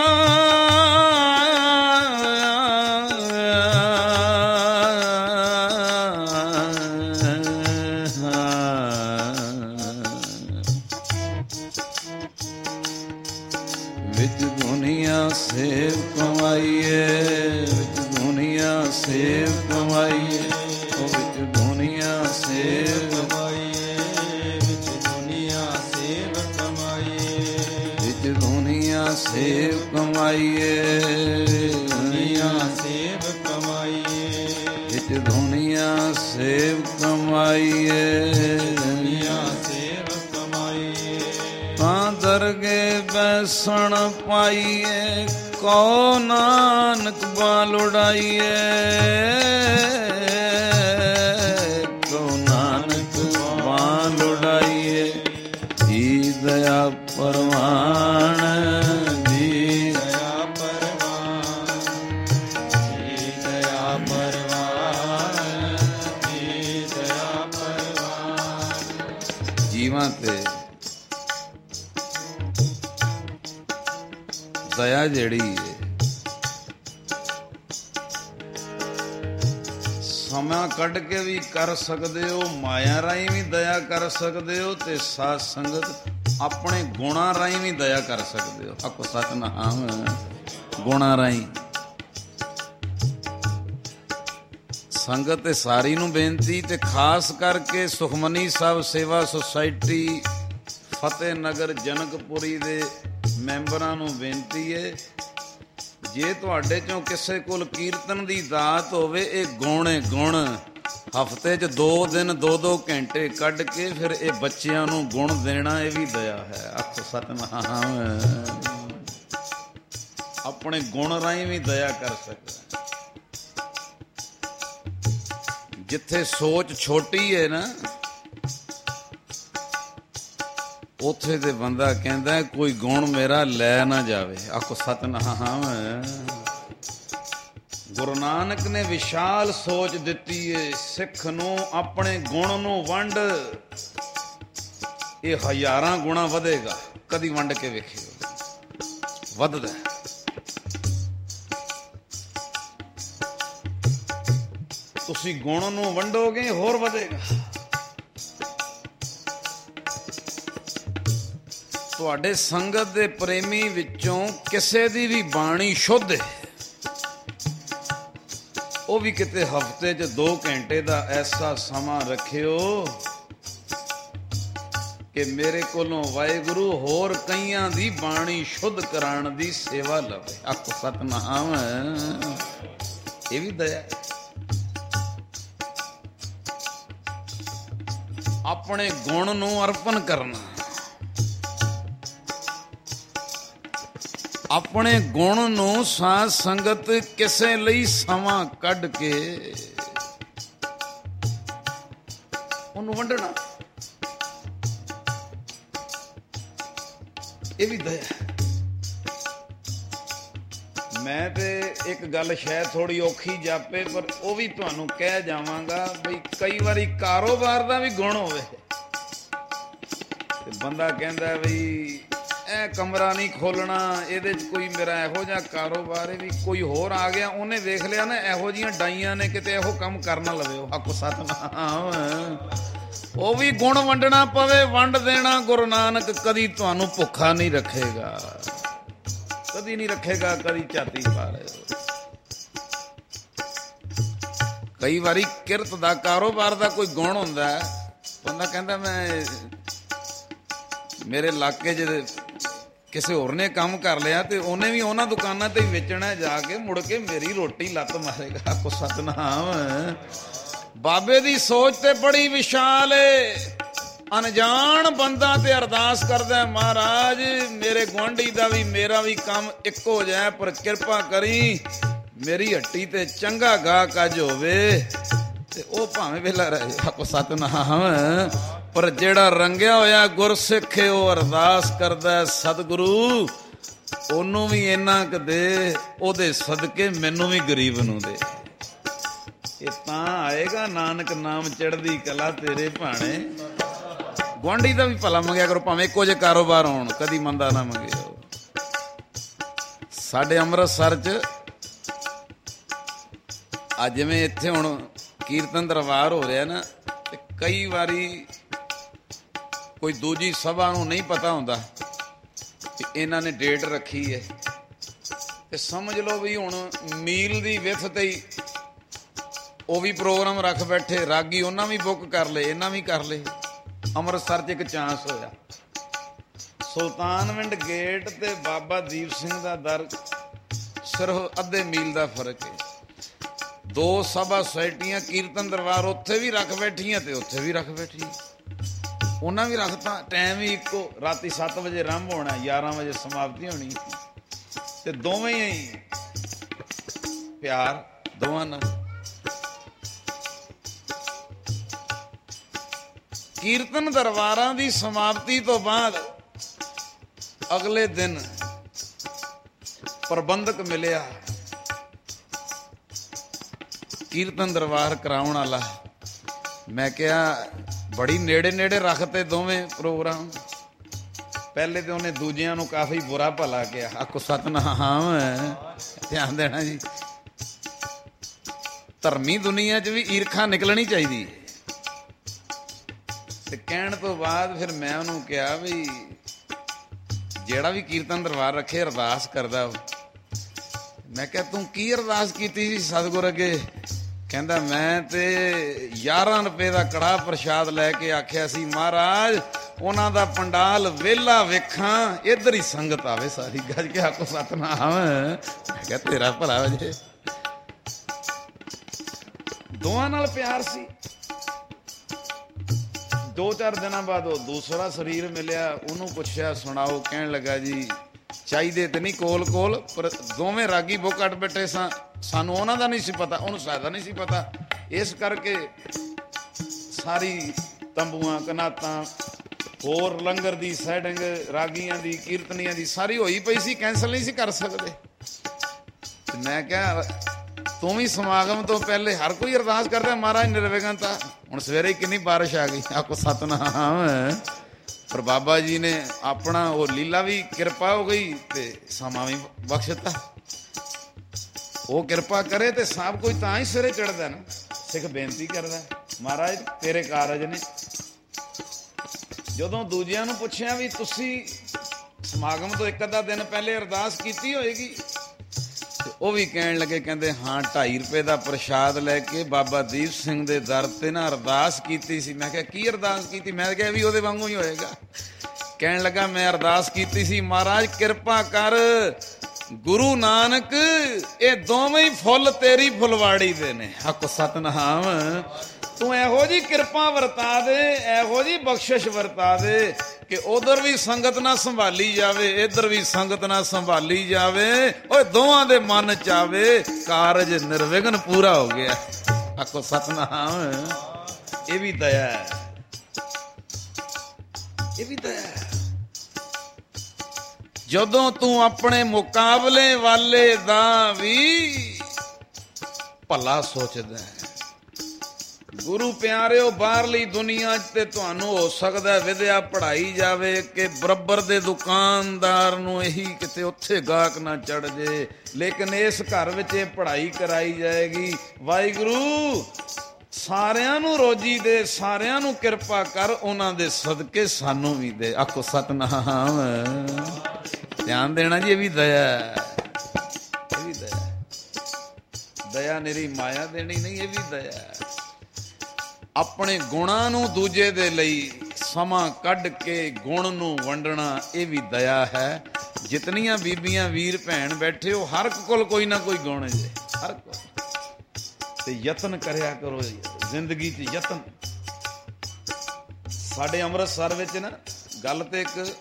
ਵਿੱਚ ਦੁਨੀਆ ਸੇਵ ਕਮਾਈਏ ਵਿੱਚ ਦੁਨੀਆ ਸੇਵ ਕਮਾਈਏ ਉਹ ਵਿੱਚ ਦੁਨੀਆ ਸੇਵ ਕਮਾਈਏ ਵਿੱਚ ਦੁਨੀਆ ਸੇਵ ਕਮਾਈਏ ਵਿੱਚ ਦੁਨੀਆ ਸੇਵ ਕਮਾਈਏ ਦੁਨੀਆ ਸੇਵ ਕਮਾਈਏ ਵਿੱਚ ਦੁਨੀਆ ਸੇਵ ਕਮਾਈਏ ਦੁਨੀਆ ਸੇਵ ਕਮਾਈਏ ਤਾਂ ਦਰਗੇ ਬੈਸਣ ਪਾਈਏ ਕੋ ਨਾਨਕ ਬਾਲ ਉਡਾਈਏ ਕੋ ਨਾਨਕ ਬਾਲ ਉਡਾਈਏ ਜੀ ਦਇਆ ਪਰਵਾਨ ਜੀ ਦਇਆ ਪਰਵਾਨ ਜੀ ਦਇਆ ਪਰਵਾਨ ਜੀ ਦਇਆ ਪਰਵਾਨ ਜੀਵਾਂ ਤੇ ਦਇਆ ਜਿਹੜੀ ਹੈ ਸਮਾਂ ਕੱਢ ਕੇ ਵੀ ਕਰ ਸਕਦੇ ਹੋ, ਮਾਇਆ ਰਾਹੀਂ ਵੀ ਦਇਆ ਕਰ ਸਕਦੇ ਹੋ ਤੇ ਸਾਧ ਸੰਗਤ ਆਪਣੇ ਗੁਣਾਂ ਰਾਹੀਂ ਵੀ ਦਇਆ ਕਰ ਸਕਦੇ ਹੋ। ਆਖੋ ਸਤਿਨਾਮ ਗੁਣਾਂ ਰਾਹੀਂ। ਸੰਗਤ ਤੇ ਸਾਰੀ ਨੂੰ ਬੇਨਤੀ ਤੇ ਖਾਸ ਕਰਕੇ ਸੁਖਮਨੀ ਸਾਹਿਬ ਸੇਵਾ ਸੁਸਾਇਟੀ ਫਤਿਹ ਨਗਰ ਜਨਕਪੁਰੀ ਦੇ ਮੈਂਬਰਾਂ ਨੂੰ ਬੇਨਤੀ ਹੈ, ਜੇ ਤੁਹਾਡੇ ਚੋਂ ਕਿਸੇ ਕੋਲ ਕੀਰਤਨ ਦੀ ਦਾਤ ਹੋਵੇ, ਇਹ ਗੁਣ ਹਫ਼ਤੇ 'ਚ 2 ਦਿਨ 2-2 ਘੰਟੇ ਕੱਢ ਕੇ ਫਿਰ ਇਹ ਬੱਚਿਆਂ ਨੂੰ ਗੁਣ ਦੇਣਾ, ਇਹ ਵੀ ਦਇਆ ਹੈ। ਆਖੋ ਸਤਿਨਾਮ। ਆਪਣੇ ਗੁਣ ਰਾਹੀਂ ਵੀ ਦਇਆ ਕਰ ਸਕਦਾ। ਜਿੱਥੇ ਸੋਚ ਛੋਟੀ ਹੈ ਨਾ, ਉੱਥੇ ਤੇ ਬੰਦਾ ਕਹਿੰਦਾ ਕੋਈ ਗੁਣ ਮੇਰਾ ਲੈ ਨਾ ਜਾਵੇ। ਆਖੋ ਸਤਿਨਾਮ। ਗੁਰੂ ਨਾਨਕ ਨੇ ਵਿਸ਼ਾਲ ਸੋਚ ਦਿੱਤੀ ਏ ਸਿੱਖ ਨੂੰ, ਆਪਣੇ ਗੁਣ ਨੂੰ ਵੰਡ। ਇਹ ਹਜ਼ਾਰਾਂ ਗੁਣਾ ਵਧੇਗਾ, ਕਦੀ ਵੰਡ ਕੇ ਵੇਖਿਓ, ਵੱਧਦਾ। ਤੁਸੀਂ ਗੁਣ ਨੂੰ ਵੰਡੋਗੇ ਹੋਰ ਵਧੇਗਾ। ਤੁਹਾਡੇ ਸੰਗਤ ਦੇ ਪ੍ਰੇਮੀ ਵਿੱਚੋਂ ਕਿਸੇ ਦੀ ਵੀ ਬਾਣੀ ਸ਼ੁੱਧ ਹੈ, ਉਹ ਵੀ ਕਿਤੇ ਹਫ਼ਤੇ 'ਚ 2 ਘੰਟੇ ਦਾ ਐਸਾ ਸਮਾਂ ਰੱਖਿਓ ਕਿ ਮੇਰੇ ਕੋਲੋਂ ਵਾਹਿਗੁਰੂ ਹੋਰ ਕਈਆਂ ਦੀ ਬਾਣੀ ਸ਼ੁੱਧ ਕਰਾਉਣ ਦੀ ਸੇਵਾ ਲਵੇ। ਆਖੋ ਸਤਿਨਾਮ। ਇਹ ਵੀ ਦਇਆ। ਆਪਣੇ ਗੁਣ ਨੂੰ ਅਰਪਣ ਕਰਨਾ, ਆਪਣੇ ਗੁਣ ਨੂੰ ਸਾਧ ਸੰਗਤ ਕਿਸੇ ਲਈ ਸਮਾਂ ਕੱਢ ਕੇ ਉਹਨੂੰ ਵੰਡਣਾ, ਇਹ ਵੀ ਦਇਆ। ਮੈਂ ਤੇ ਇੱਕ ਗੱਲ ਸ਼ਾਇਦ ਥੋੜੀ ਔਖੀ ਜਾਪੇ, ਪਰ ਉਹ ਵੀ ਤੁਹਾਨੂੰ ਕਹਿ ਜਾਵਾਂਗਾ ਬਈ ਕਈ ਵਾਰੀ ਕਾਰੋਬਾਰ ਦਾ ਵੀ ਗੁਣ ਹੋਵੇ ਤੇ ਬੰਦਾ ਕਹਿੰਦਾ ਬਈ ਇਹ ਕਮਰਾ ਨਹੀਂ ਖੋਲਣਾ, ਇਹਦੇ 'ਚ ਕੋਈ ਮੇਰਾ ਇਹੋ ਜਿਹਾ ਕਾਰੋਬਾਰ ਹੈ ਵੀ ਕੋਈ ਹੋਰ ਆ ਗਿਆ, ਉਹਨੇ ਵੇਖ ਲਿਆ ਨਾ ਇਹੋ ਜਿਹੀਆਂ ਡਾਈਆਂ ਨੇ, ਕਿਤੇ ਇਹੋ ਕੰਮ ਕਰ ਨਾ ਲਵੇ। ਆਖੋ ਸਤਿਨਾਮ। ਉਹ ਵੀ ਗੁਣ ਵੰਡਣਾ ਪਵੇ, ਵੰਡ ਦੇਣਾ। ਗੁਰੂ ਨਾਨਕ ਕਦੀ ਤੁਹਾਨੂੰ ਭੁੱਖਾ ਨਹੀਂ ਰੱਖੇਗਾ, ਕਦੀ ਨਹੀਂ ਰੱਖੇਗਾ, ਕਦੀ ਝਾਤੀ ਪਾ ਰਹੇ। ਕਈ ਵਾਰੀ ਕਿਰਤ ਦਾ ਕਾਰੋਬਾਰ ਦਾ ਕੋਈ ਗੁਣ ਹੁੰਦਾ ਹੈ, ਬੰਦਾ ਕਹਿੰਦਾ ਮੈਂ ਮੇਰੇ ਇਲਾਕੇ 'ਚ ਕਿਸੇ ਹੋਰ ਨੇ ਕੰਮ ਕਰ ਲਿਆ ਤੇ ਉਹਨੇ ਵੀ ਉਹਨਾਂ ਦੁਕਾਨਾਂ ਤੇ ਵੇਚਣਾ ਜਾ ਕੇ, ਮੁੜ ਕੇ ਮੇਰੀ ਰੋਟੀ ਲੱਤ ਮਾਰੇਗਾ। ਆਖੋ ਸਤਿਨਾਮ। ਬਾਬੇ ਦੀ ਸੋਚ ਤੇ ਬੜੀ ਵਿਸ਼ਾਲ ਏ। ਅਣਜਾਣ ਬੰਦਾ ਤੇ ਅਰਦਾਸ ਕਰਦਾ, ਮਹਾਰਾਜ ਮੇਰੇ ਗੁਆਂਢੀ ਦਾ ਵੀ ਮੇਰਾ ਵੀ ਕੰਮ ਇੱਕੋ ਜਿਹਾ, ਪਰ ਕਿਰਪਾ ਕਰੀ ਮੇਰੀ ਹੱਟੀ ਤੇ ਚੰਗਾ ਗਾਹਕ ਅੱਜ ਹੋਵੇ ਤੇ ਉਹ ਭਾਵੇਂ ਵੇਲਾ ਰਹੇ। ਆਖੋ ਸਤਿਨਾਮ। ਪਰ ਜਿਹੜਾ ਰੰਗਿਆ ਹੋਇਆ ਗੁਰਸਿੱਖ ਏ, ਉਹ ਅਰਦਾਸ ਕਰਦਾ ਸਤਿਗੁਰੂ ਉਹਨੂੰ ਵੀ ਇੰਨਾ ਕੁ ਦੇ, ਉਹਦੇ ਸਦਕੇ ਮੈਨੂੰ ਵੀ ਗਰੀਬ ਨੂੰ ਦੇ। ਇਹ ਤਾਂ ਆਏਗਾ ਨਾਨਕ ਨਾਮ ਚੜ੍ਹਦੀ ਕਲਾ ਤੇਰੇ ਭਾਣੇ। ਗੁਆਂਢੀ ਦਾ ਵੀ ਭਲਾ ਮੰਗਿਆ ਕਰੋ, ਭਾਵੇਂ ਇੱਕੋ ਜਿਹੇ ਕਾਰੋਬਾਰ ਹੋਣ, ਕਦੀ ਮੰਦਾ ਨਾ ਮੰਗਿਓ। ਸਾਡੇ ਅੰਮ੍ਰਿਤਸਰ 'ਚ ਅੱਜ ਜਿਵੇਂ ਇੱਥੇ ਹੁਣ ਕੀਰਤਨ ਦਰਬਾਰ ਹੋ ਰਿਹਾ ਨਾ, ਤੇ ਕਈ ਵਾਰੀ ਕੋਈ ਦੂਜੀ ਸਭਾ ਨੂੰ ਨਹੀਂ ਪਤਾ ਹੁੰਦਾ ਕਿ ਇਹਨਾਂ ਨੇ ਡੇਟ ਰੱਖੀ ਹੈ, ਤੇ ਸਮਝ ਲਓ ਵੀ ਹੁਣ ਮੀਲ ਦੀ ਵਿੱਥ ਤੇ ਹੀ ਉਹ ਵੀ ਪ੍ਰੋਗਰਾਮ ਰੱਖ ਬੈਠੇ, ਰਾਗੀ ਉਹਨਾਂ ਵੀ ਬੁੱਕ ਕਰ ਲਏ, ਇਹਨਾਂ ਵੀ ਕਰ ਲਏ। ਅੰਮ੍ਰਿਤਸਰ 'ਚ ਇੱਕ ਚਾਂਸ ਹੋਇਆ, ਸੁਲਤਾਨਵਿੰਡ ਗੇਟ ਤੇ ਬਾਬਾ ਦੀਪ ਸਿੰਘ ਦਾ ਦਰ ਸਿਰਫ ਅੱਧੇ ਮੀਲ ਦਾ ਫਰਕ ਹੈ। 2 ਸਭਾ ਸੁਸਾਇਟੀਆਂ ਕੀਰਤਨ ਦਰਬਾਰ ਉੱਥੇ ਵੀ ਰੱਖ ਬੈਠੀਆਂ ਤੇ ਉੱਥੇ ਵੀ ਰੱਖ ਬੈਠੀਆਂ। ਉਹਨਾਂ ਵੀ ਰੱਖਤਾ, ਟਾਈਮ ਵੀ ਇੱਕੋ, ਰਾਤੀ 7 ਵਜੇ ਆਰੰਭ ਹੋਣਾ, 11 ਵਜੇ ਸਮਾਪਤੀ ਹੋਣੀ, ਤੇ ਦੋਵੇਂ ਹੀ ਪਿਆਰ ਦੋਵਾਂ ਨਾਲ। ਕੀਰਤਨ ਦਰਬਾਰਾਂ ਦੀ ਸਮਾਪਤੀ ਤੋਂ ਬਾਅਦ ਅਗਲੇ ਦਿਨ ਪ੍ਰਬੰਧਕ ਮਿਲਿਆ, ਕੀਰਤਨ ਦਰਬਾਰ ਕਰਾਉਣ ਵਾਲਾ। ਮੈਂ ਕਿਹਾ ਬੜੀ ਨੇੜੇ ਨੇੜੇ ਰੱਖਤੇ ਦੋਵੇਂ ਪ੍ਰੋਗਰਾਮ। ਪਹਿਲੇ ਤੇ ਉਹਨੇ ਦੂਜਿਆਂ ਨੂੰ ਕਾਫੀ ਬੁਰਾ ਭਲਾ ਕਿਹਾ। ਆਖੋ ਸਤਿਨਾਮ। ਧਿਆਨ ਦੇਣਾ ਜੀ, ਧਰਮੀ ਦੁਨੀਆ 'ਚ ਵੀ ਈਰਖਾ ਨਿਕਲਣੀ ਚਾਹੀਦੀ। ਤੇ ਕਹਿਣ ਤੋਂ ਬਾਅਦ ਫਿਰ ਮੈਂ ਉਹਨੂੰ ਕਿਹਾ ਵੀ ਜਿਹੜਾ ਵੀ ਕੀਰਤਨ ਦਰਬਾਰ ਰੱਖੇ ਅਰਦਾਸ ਕਰਦਾ ਉਹ। ਮੈਂ ਕਿਹਾ ਤੂੰ ਕੀ ਅਰਦਾਸ ਕੀਤੀ ਸੀ ਸਤਿਗੁਰ ਅੱਗੇ? ਕਹਿੰਦਾ ਮੈਂ ਤੇ 11 ਰੁਪਏ ਦਾ ਕੜਾਹ ਪ੍ਰਸ਼ਾਦ ਲੈ ਕੇ ਆਖਿਆ ਸੀ, ਮਹਾਰਾਜ ਉਹਨਾਂ ਦਾ ਪੰਡਾਲ ਵਿਹਲਾ ਵੇਖਾਂ, ਇੱਧਰ ਹੀ ਸੰਗਤ ਆਵੇ ਸਾਰੀ। ਗੱਜ ਕੇ ਆਖੋ ਸਤਿਨਾਮ। ਮੈਂ ਕਿਹਾ ਤੇਰਾ ਭਲਾ ਹੋ ਜੇ। ਦੋਵਾਂ ਨਾਲ ਪਿਆਰ ਸੀ। 2-4 ਦਿਨਾਂ ਬਾਅਦ ਉਹ ਦੂਸਰਾ ਸਰੀਰ ਮਿਲਿਆ, ਉਹਨੂੰ ਪੁੱਛਿਆ ਸੁਣਾਓ, ਕਹਿਣ ਲੱਗਾ ਜੀ ਚਾਹੀਦੇ ਤੇ ਨਹੀਂ ਕੋਲ ਪਰ ਦੋਵੇਂ ਰਾਗੀ ਬੁੱਕ ਕੱਟ ਬੈਠੇ ਸਾਂ, ਸਾਨੂੰ ਉਹਨਾਂ ਦਾ ਨਹੀਂ ਸੀ ਪਤਾ, ਉਹਨੂੰ ਸਾਡਾ ਨਹੀਂ ਸੀ ਪਤਾ ਇਸ ਕਰਕੇ ਸਾਰੀ ਤੰਬੂਆਂ ਕਨਾਤਾਂ ਹੋਰ ਲੰਗਰ ਦੀ ਸੈਟਿੰਗ ਰਾਗੀਆਂ ਦੀ ਕੀਰਤਨੀਆਂ ਦੀ ਸਾਰੀ ਹੋਈ ਪਈ ਸੀ, ਕੈਂਸਲ ਨਹੀਂ ਸੀ ਕਰ ਸਕਦੇ। ਮੈਂ ਕਿਹਾ ਤੂੰ ਵੀ ਸਮਾਗਮ ਤੋਂ ਪਹਿਲੇ ਹਰ ਕੋਈ ਅਰਦਾਸ ਕਰਦਾ ਮਹਾਰਾਜ ਨਿਰਵਿਘਨਤਾ। ਹੁਣ ਸਵੇਰੇ ਕਿੰਨੀ ਬਾਰਿਸ਼ ਆ ਗਈ, ਆਖੋ ਸਤਨਾਮ। ਪਰ ਬਾਬਾ ਜੀ ਨੇ ਆਪਣਾ ਉਹ ਲੀਲਾ ਵੀ ਕਿਰਪਾ ਹੋ ਗਈ ਤੇ ਸਮਾਂ ਵੀ ਬਖਸ਼ ਦਿੱਤਾ। ਉਹ ਕਿਰਪਾ ਕਰੇ ਤੇ ਸਭ ਕੁਝ ਤਾਂ ਹੀ ਸਿਰੇ ਚੜਦਾ ਨਾ। ਸਿੱਖ ਬੇਨਤੀ ਕਰਦਾ ਮਹਾਰਾਜ ਤੇਰੇ ਕਾਰਜ ਨੇ। ਜਦੋਂ ਦੂਜਿਆਂ ਨੂੰ ਪੁੱਛਿਆ ਵੀ ਤੁਸੀਂ ਸਮਾਗਮ ਤੋਂ ਇੱਕ ਅੱਧਾ ਦਿਨ ਪਹਿਲੇ ਅਰਦਾਸ ਕੀਤੀ ਹੋਏਗੀ, ਤੇ ਉਹ ਵੀ ਕਹਿਣ ਲੱਗੇ, ਕਹਿੰਦੇ ਹਾਂ 2.5 ਰੁਪਏ ਦਾ ਪ੍ਰਸ਼ਾਦ ਲੈ ਕੇ ਬਾਬਾ ਦੀਪ ਸਿੰਘ ਦੇ ਦਰ ਤੇ ਨਾ ਅਰਦਾਸ ਕੀਤੀ ਸੀ। ਮੈਂ ਕਿਹਾ ਕੀ ਅਰਦਾਸ ਕੀਤੀ? ਮੈਂ ਕਿਹਾ ਵੀ ਉਹਦੇ ਵਾਂਗੂ ਹੀ ਹੋਏਗਾ। ਕਹਿਣ ਲੱਗਾ ਮੈਂ ਅਰਦਾਸ ਕੀਤੀ ਸੀ, ਮਹਾਰਾਜ ਕਿਰਪਾ ਕਰ, ਗੁਰੂ ਨਾਨਕ ਇਹ ਦੋਵੇਂ ਹੀ ਫੁੱਲ ਤੇਰੀ ਫੁਲਵਾੜੀ ਦੇ ਨੇ। ਹੱਕ ਸਤਨਾਮ। ਤੂੰ ਇਹੋ ਜੀ ਕਿਰਪਾ ਵਰਤਾ ਦੇ, ਇਹੋ ਜੀ ਬਖਸ਼ਿਸ਼ ਵਰਤਾ ਦੇ ਕਿ ਉਧਰ ਵੀ ਸੰਗਤ ਨਾ ਸੰਭਾਲੀ ਜਾਵੇ, ਇੱਧਰ ਵੀ ਸੰਗਤ ਨਾ ਸੰਭਾਲੀ ਜਾਵੇ। ਓਏ ਦੋਵਾਂ ਦੇ ਮਨ ਚ ਆਵੇ ਕਾਰਜ ਨਿਰਵਿਘਨ ਪੂਰਾ ਹੋ ਗਿਆ। ਆਖੋ ਸਤਨਾਮ। ਇਹ ਵੀ ਦਇਆ ਹੈ, ਇਹ ਵੀ ਦਇਆ ਹੈ। ਜਦੋਂ ਤੂੰ ਆਪਣੇ ਮੁਕਾਬਲੇ ਵਾਲੇ ਦਾ ਵੀ ਭਲਾ ਸੋਚਦਾ ਹੈ। ਗੁਰੂ ਪਿਆਰਿਓ, ਬਾਹਰਲੀ ਦੁਨੀਆ 'ਚ ਤੇ ਤੁਹਾਨੂੰ ਹੋ ਸਕਦਾ ਵਿਦਿਆ ਪੜ੍ਹਾਈ ਜਾਵੇ ਕਿ ਬਰਾਬਰ ਦੇ ਦੁਕਾਨਦਾਰ ਨੂੰ ਇਹੀ ਕਿਤੇ ਉੱਥੇ ਗਾਹਕ ਨਾ ਚੜ ਜੇ, ਲੇਕਿਨ ਇਸ ਘਰ ਵਿੱਚ ਇਹ ਪੜ੍ਹਾਈ ਕਰਾਈ ਜਾਏਗੀ। ਵਾਹਿਗੁਰੂ ਸਾਰਿਆਂ ਨੂੰ ਰੋਜੀ ਦੇ, ਸਾਰਿਆਂ ਨੂੰ ਕਿਰਪਾ ਕਰ, ਉਹਨਾਂ ਦੇ ਸਦਕੇ ਸਾਨੂੰ ਵੀ ਦੇ। ਆਖੋ ਸਤਨਾਮ। ਧਿਆਨ ਦੇਣਾ ਜੀ, ਇਹ ਵੀ ਦਇਆ, ਇਹ ਵੀ ਦਇਆ। ਦਇਆ ਨਿਰੀ ਮਾਇਆ ਦੇਣੀ ਨਹੀਂ, ਇਹ ਵੀ ਦਇਆ। ਆਪਣੇ ਗੁਣਾਂ ਨੂੰ ਦੂਜੇ ਦੇ ਲਈ ਸਮਾਂ ਕੱਢ ਕੇ ਗੁਣ ਨੂੰ ਵੰਡਣਾ, ਇਹ ਵੀ ਦਇਆ ਹੈ। ਜਿਤਨੀਆਂ ਬੀਬੀਆਂ ਵੀਰ ਭੈਣ ਬੈਠੇ ਹੋ, ਹਰ ਕੋਲ ਕੋਈ ਨਾ ਕੋਈ ਗੁਣ ਜੇ, ਹਰ ਕੋਲ। ਤੇ ਯਤਨ ਕਰਿਆ ਕਰੋ ਜ਼ਿੰਦਗੀ 'ਚ, ਯਤਨ। ਸਾਡੇ ਅੰਮ੍ਰਿਤਸਰ ਵਿੱਚ ਨਾ ਗੱਲ ਤੇ ਇੱਕ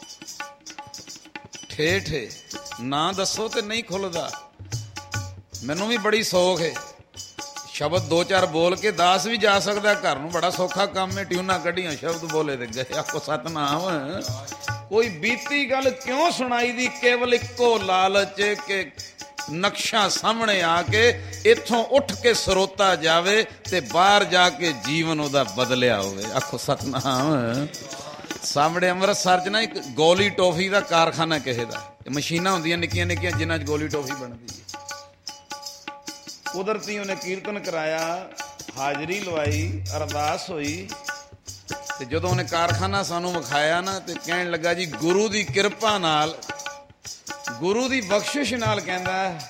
ਠੇਠ ਹੈ, ਨਾ ਦੱਸੋ ਤੇ ਨਹੀਂ ਖੁੱਲਦਾ। ਮੈਨੂੰ ਵੀ ਬੜੀ ਸੌਖ ਹੈ, ਸ਼ਬਦ 2-4 ਬੋਲ ਕੇ ਦਾਸ ਵੀ ਜਾ ਸਕਦਾ ਘਰ ਨੂੰ, ਬੜਾ ਸੌਖਾ ਕੰਮ ਹੈ। ਟਿਊਨਾਂ ਕੱਢੀਆਂ, ਸ਼ਬਦ ਬੋਲੇ ਤੇ ਗਏ। ਆਖੋ ਸਤਨਾਮ। ਕੋਈ ਬੀਤੀ ਗੱਲ ਕਿਉਂ ਸੁਣਾਈ ਦੀ, ਕੇਵਲ ਇੱਕੋ ਲਾਲਚ ਕਿ ਨਕਸ਼ਾ ਸਾਹਮਣੇ ਆ ਕੇ ਇੱਥੋਂ ਉੱਠ ਕੇ ਸਰੋਤਾ ਜਾਵੇ ਤੇ ਬਾਹਰ ਜਾ ਕੇ ਜੀਵਨ ਉਹਦਾ ਬਦਲਿਆ ਹੋਵੇ। ਆਖੋ ਸਤਨਾਮ। ਸਾਹਮਣੇ ਅੰਮ੍ਰਿਤਸਰ 'ਚ ਨਾ ਇੱਕ ਗੋਲੀ ਟੋਫੀ ਦਾ ਕਾਰਖਾਨਾ ਕਿਸੇ ਦਾ, ਮਸ਼ੀਨਾਂ ਹੁੰਦੀਆਂ ਨਿੱਕੀਆਂ ਨਿੱਕੀਆਂ ਜਿਨ੍ਹਾਂ 'ਚ ਗੋਲੀ ਟੋਫੀ ਬਣਦੀ ਹੈ। ਕੁਦਰਤੀ ਉਹਨੇ ਕੀਰਤਨ ਕਰਾਇਆ, ਹਾਜ਼ਰੀ ਲਵਾਈ, ਅਰਦਾਸ ਹੋਈ, ਤੇ ਜਦੋਂ ਉਹਨੇ ਕਾਰਖਾਨਾ ਸਾਨੂੰ ਵਿਖਾਇਆ ਨਾ ਤੇ ਕਹਿਣ ਲੱਗਾ ਜੀ ਗੁਰੂ ਦੀ ਕਿਰਪਾ ਨਾਲ, ਗੁਰੂ ਦੀ ਬਖਸ਼ਿਸ਼ ਨਾਲ, ਕਹਿੰਦਾ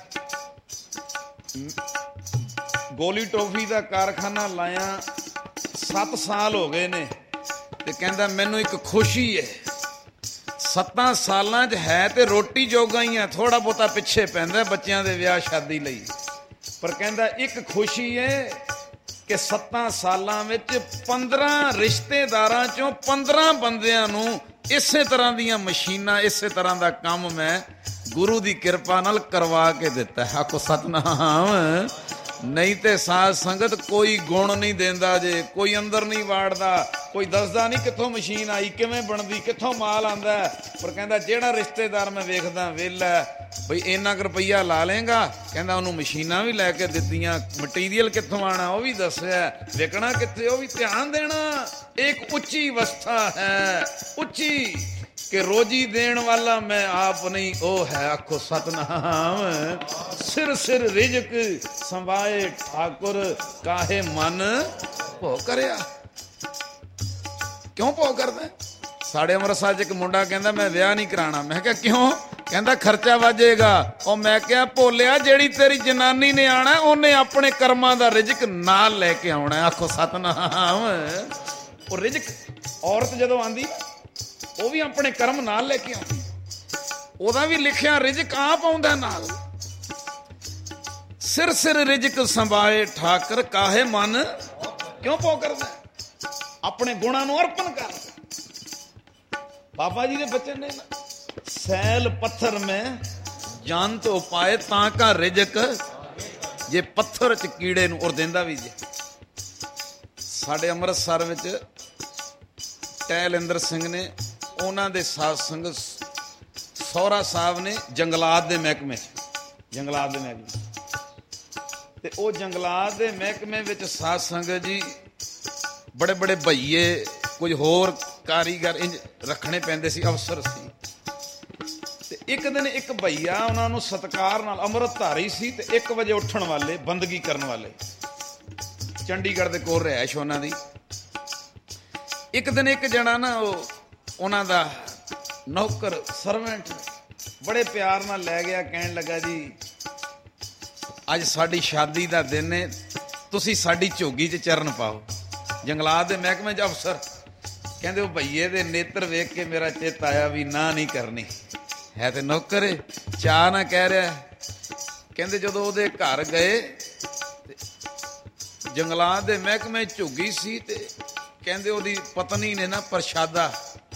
ਗੋਲੀ ਟੋਫੀ ਦਾ ਕਾਰਖਾਨਾ ਲਾਇਆ 7 ਸਾਲ ਹੋ ਗਏ ਨੇ, ਤੇ ਕਹਿੰਦਾ ਮੈਨੂੰ ਇੱਕ ਖੁਸ਼ੀ ਹੈ 7 ਸਾਲਾਂ 'ਚ ਹੈ ਤੇ ਰੋਟੀ ਜੋਗਾ ਹੀ ਆ, ਥੋੜਾ ਬਹੁਤਾ ਪਿੱਛੇ ਪੈਂਦਾ ਬੱਚਿਆਂ ਦੇ ਵਿਆਹ ਸ਼ਾਦੀ ਲਈ, ਪਰ ਕਹਿੰਦਾ ਇੱਕ ਖੁਸ਼ੀ ਹੈ ਕਿ 7 ਸਾਲਾਂ ਵਿੱਚ 15 ਰਿਸ਼ਤੇਦਾਰਾਂ 'ਚੋਂ 15 ਬੰਦਿਆਂ ਨੂੰ ਇਸੇ ਤਰ੍ਹਾਂ ਦੀਆਂ ਮਸ਼ੀਨਾਂ, ਇਸੇ ਤਰ੍ਹਾਂ ਦਾ ਕੰਮ ਮੈਂ ਗੁਰੂ ਦੀ ਕਿਰਪਾ ਨਾਲ ਕਰਵਾ ਕੇ ਦਿੱਤਾ। ਆਖੋ ਸਤਨਾਮ। ਨਹੀਂ ਤੇ ਸਾਧ ਸੰਗਤ ਕੋਈ ਗੁਣ ਨਹੀਂ ਦਿੰਦਾ ਜੇ, ਕੋਈ ਅੰਦਰ ਨਹੀਂ ਵਾੜਦਾ, ਕੋਈ ਦੱਸਦਾ ਨਹੀਂ ਕਿੱਥੋਂ ਮਸ਼ੀਨ ਆਈ, ਕਿਵੇਂ ਬਣਦੀ, ਕਿੱਥੋਂ ਮਾਲ ਆਉਂਦਾ। ਪਰ ਕਹਿੰਦਾ ਜਿਹੜਾ ਰਿਸ਼ਤੇਦਾਰ ਮੈਂ ਵੇਖਦਾ ਵਿਹਲਾ, ਬਈ ਇੰਨਾ ਕੁ ਰੁਪਈਆ ਲਾ ਲੇਗਾ, ਕਹਿੰਦਾ ਉਹਨੂੰ ਮਸ਼ੀਨਾਂ ਵੀ ਲੈ ਕੇ ਦਿੱਤੀਆਂ, ਮਟੀਰੀਅਲ ਕਿੱਥੋਂ ਆਉਣਾ ਉਹ ਵੀ ਦੱਸਿਆ, ਵਿਕਣਾ ਕਿੱਥੇ ਉਹ ਵੀ। ਧਿਆਨ ਦੇਣਾ, ਇੱਕ ਉੱਚੀ ਅਵਸਥਾ ਹੈ, ਉੱਚੀ, ਕਿ ਰੋਜੀ ਦੇਣ ਵਾਲਾ ਮੈਂ ਆਪ ਨਹੀਂ, ਉਹ ਹੈ। ਆਖੋ ਸਤਨਾਮ। ਸਿਰ ਸਿਰ ਰਿਜ਼ਕ ਸੰਭਾਏ ਠਾਕੁਰ, ਕਾਹੇ ਮਨ ਭੋ ਕਰਿਆ। ਕਿਉਂ ਭੋ ਕਰਦਾ? ਸਾਡੇ ਅੰਮ੍ਰਿਤਸਰ 'ਚ ਇੱਕ ਮੁੰਡਾ ਕਹਿੰਦਾ ਮੈਂ ਵਿਆਹ ਨਹੀਂ ਕਰਾਉਣਾ। ਮੈਂ ਕਿਹਾ ਕਿਉਂ? ਕਹਿੰਦਾ ਖਰਚਾ ਵਾਜੇਗਾ। ਉਹ ਮੈਂ ਕਿਹਾ ਭੋਲਿਆ, ਜਿਹੜੀ ਤੇਰੀ ਜਨਾਨੀ ਨੇ ਆਉਣਾ ਉਹਨੇ ਆਪਣੇ ਕਰਮਾਂ ਦਾ ਰਿਜ਼ਕ ਨਾਲ ਲੈ ਕੇ ਆਉਣਾ। ਆਖੋ ਸਤਨਾਮ। ਉਹ ਰਿਜ਼ਕ ਔਰਤ ਜਦੋਂ ਆਂਦੀ ਉਹ ਵੀ ਆਪਣੇ ਕਰਮ ਨਾਲ ਲੈ ਕੇ ਆਉਂਦੀ, ਉਹਦਾ ਵੀ ਲਿਖਿਆ ਰਿਜ਼ਕ ਆਪ ਆਉਂਦਾ ਨਾਲ। ਸਿਰ ਸਿਰ ਰਿਜ਼ਕ ਸੰਭਾਏ ਠਾਕਰ, ਕਾਹੇ ਮਨ ਕਿਉਂ ਭੋ ਕਰਦਾ? ਆਪਣੇ ਗੁਣਾਂ ਨੂੰ ਅਰਪਣ ਕਰ। ਬਾਬਾ ਜੀ ਦੇ ਬਚਨ ਨੇ ਨਾ, ਸੈਲ ਪੱਥਰ ਮੈਂ ਜਾਨ ਤੋਂ ਪਾਏ ਤਾਂ ਕਾ ਰਿਜ਼ਕ, ਜੇ ਪੱਥਰ 'ਚ ਕੀੜੇ ਨੂੰ ਔਰ ਦਿੰਦਾ ਵੀ ਜੇ ਸਾਡੇ ਅੰਮ੍ਰਿਤਸਰ ਵਿੱਚ ਟਹਿਲਿੰਦਰ ਸਿੰਘ ਨੇ, ਉਹਨਾਂ ਦੇ ਸਾਧ ਸੰਗਤ ਸਹੁਰਾ ਸਾਹਿਬ ਨੇ ਜੰਗਲਾਤ ਦੇ ਮਹਿਕਮੇ 'ਚ, ਜੰਗਲਾਤ ਦੇ ਮਹਿਕਮੇ, ਤੇ ਉਹ ਜੰਗਲਾਤ ਦੇ ਮਹਿਕਮੇ ਵਿੱਚ ਸਾਧ ਸੰਗਤ ਜੀ ਬੜੇ ਬੜੇ ਭਈਏ, ਕੁਝ ਹੋਰ ਕਾਰੀਗਰ ਇੰਜ ਰੱਖਣੇ ਪੈਂਦੇ ਸੀ, ਅਫਸਰ ਸੀ। ਤੇ ਇੱਕ ਦਿਨ ਇੱਕ ਭਈਆ ਉਹਨਾਂ ਨੂੰ ਸਤਿਕਾਰ ਨਾਲ, ਅੰਮ੍ਰਿਤਧਾਰੀ ਸੀ ਤੇ 1 ਵਜੇ ਉੱਠਣ ਵਾਲੇ, ਬੰਦਗੀ ਕਰਨ ਵਾਲੇ, ਚੰਡੀਗੜ੍ਹ ਦੇ ਕੋਲ ਰਿਹਾਇਸ਼ ਉਹਨਾਂ ਦੀ। ਇੱਕ ਦਿਨ ਇੱਕ ਜਣਾ ਨਾ ਉਹਨਾਂ ਦਾ ਨੌਕਰ, ਸਰਵੈਂਟ, ਬੜੇ ਪਿਆਰ ਨਾਲ ਲੈ ਗਿਆ, ਕਹਿਣ ਲੱਗਾ ਜੀ ਅੱਜ ਸਾਡੀ ਸ਼ਾਦੀ ਦਾ ਦਿਨ ਹੈ, ਤੁਸੀਂ ਸਾਡੀ ਝੋਗੀ 'ਚ ਚਰਨ ਪਾਓ। ਜੰਗਲਾਤ ਦੇ ਮਹਿਕਮੇ 'ਚ ਅਫਸਰ। ਕਹਿੰਦੇ ਉਹ ਭਈਏ ਦੇ ਨੇਤਰ ਵੇਖ ਕੇ ਮੇਰਾ ਚਿੱਤ ਆਇਆ ਵੀ ਨਾ ਨਹੀਂ ਕਰਨੀ, ਹੈ ਤੇ ਨੌਕਰ ਏ, ਚਾਹ ਨਾ ਕਹਿ ਰਿਹਾ। ਕਹਿੰਦੇ ਜਦੋਂ ਉਹਦੇ ਘਰ ਗਏ ਤੇ ਜੰਗਲਾਤ ਦੇ ਮਹਿਕਮੇ ਝੁੱਗੀ ਸੀ, ਤੇ ਕਹਿੰਦੇ ਉਹਦੀ ਪਤਨੀ ਨੇ ਨਾ ਪ੍ਰਸ਼ਾਦਾ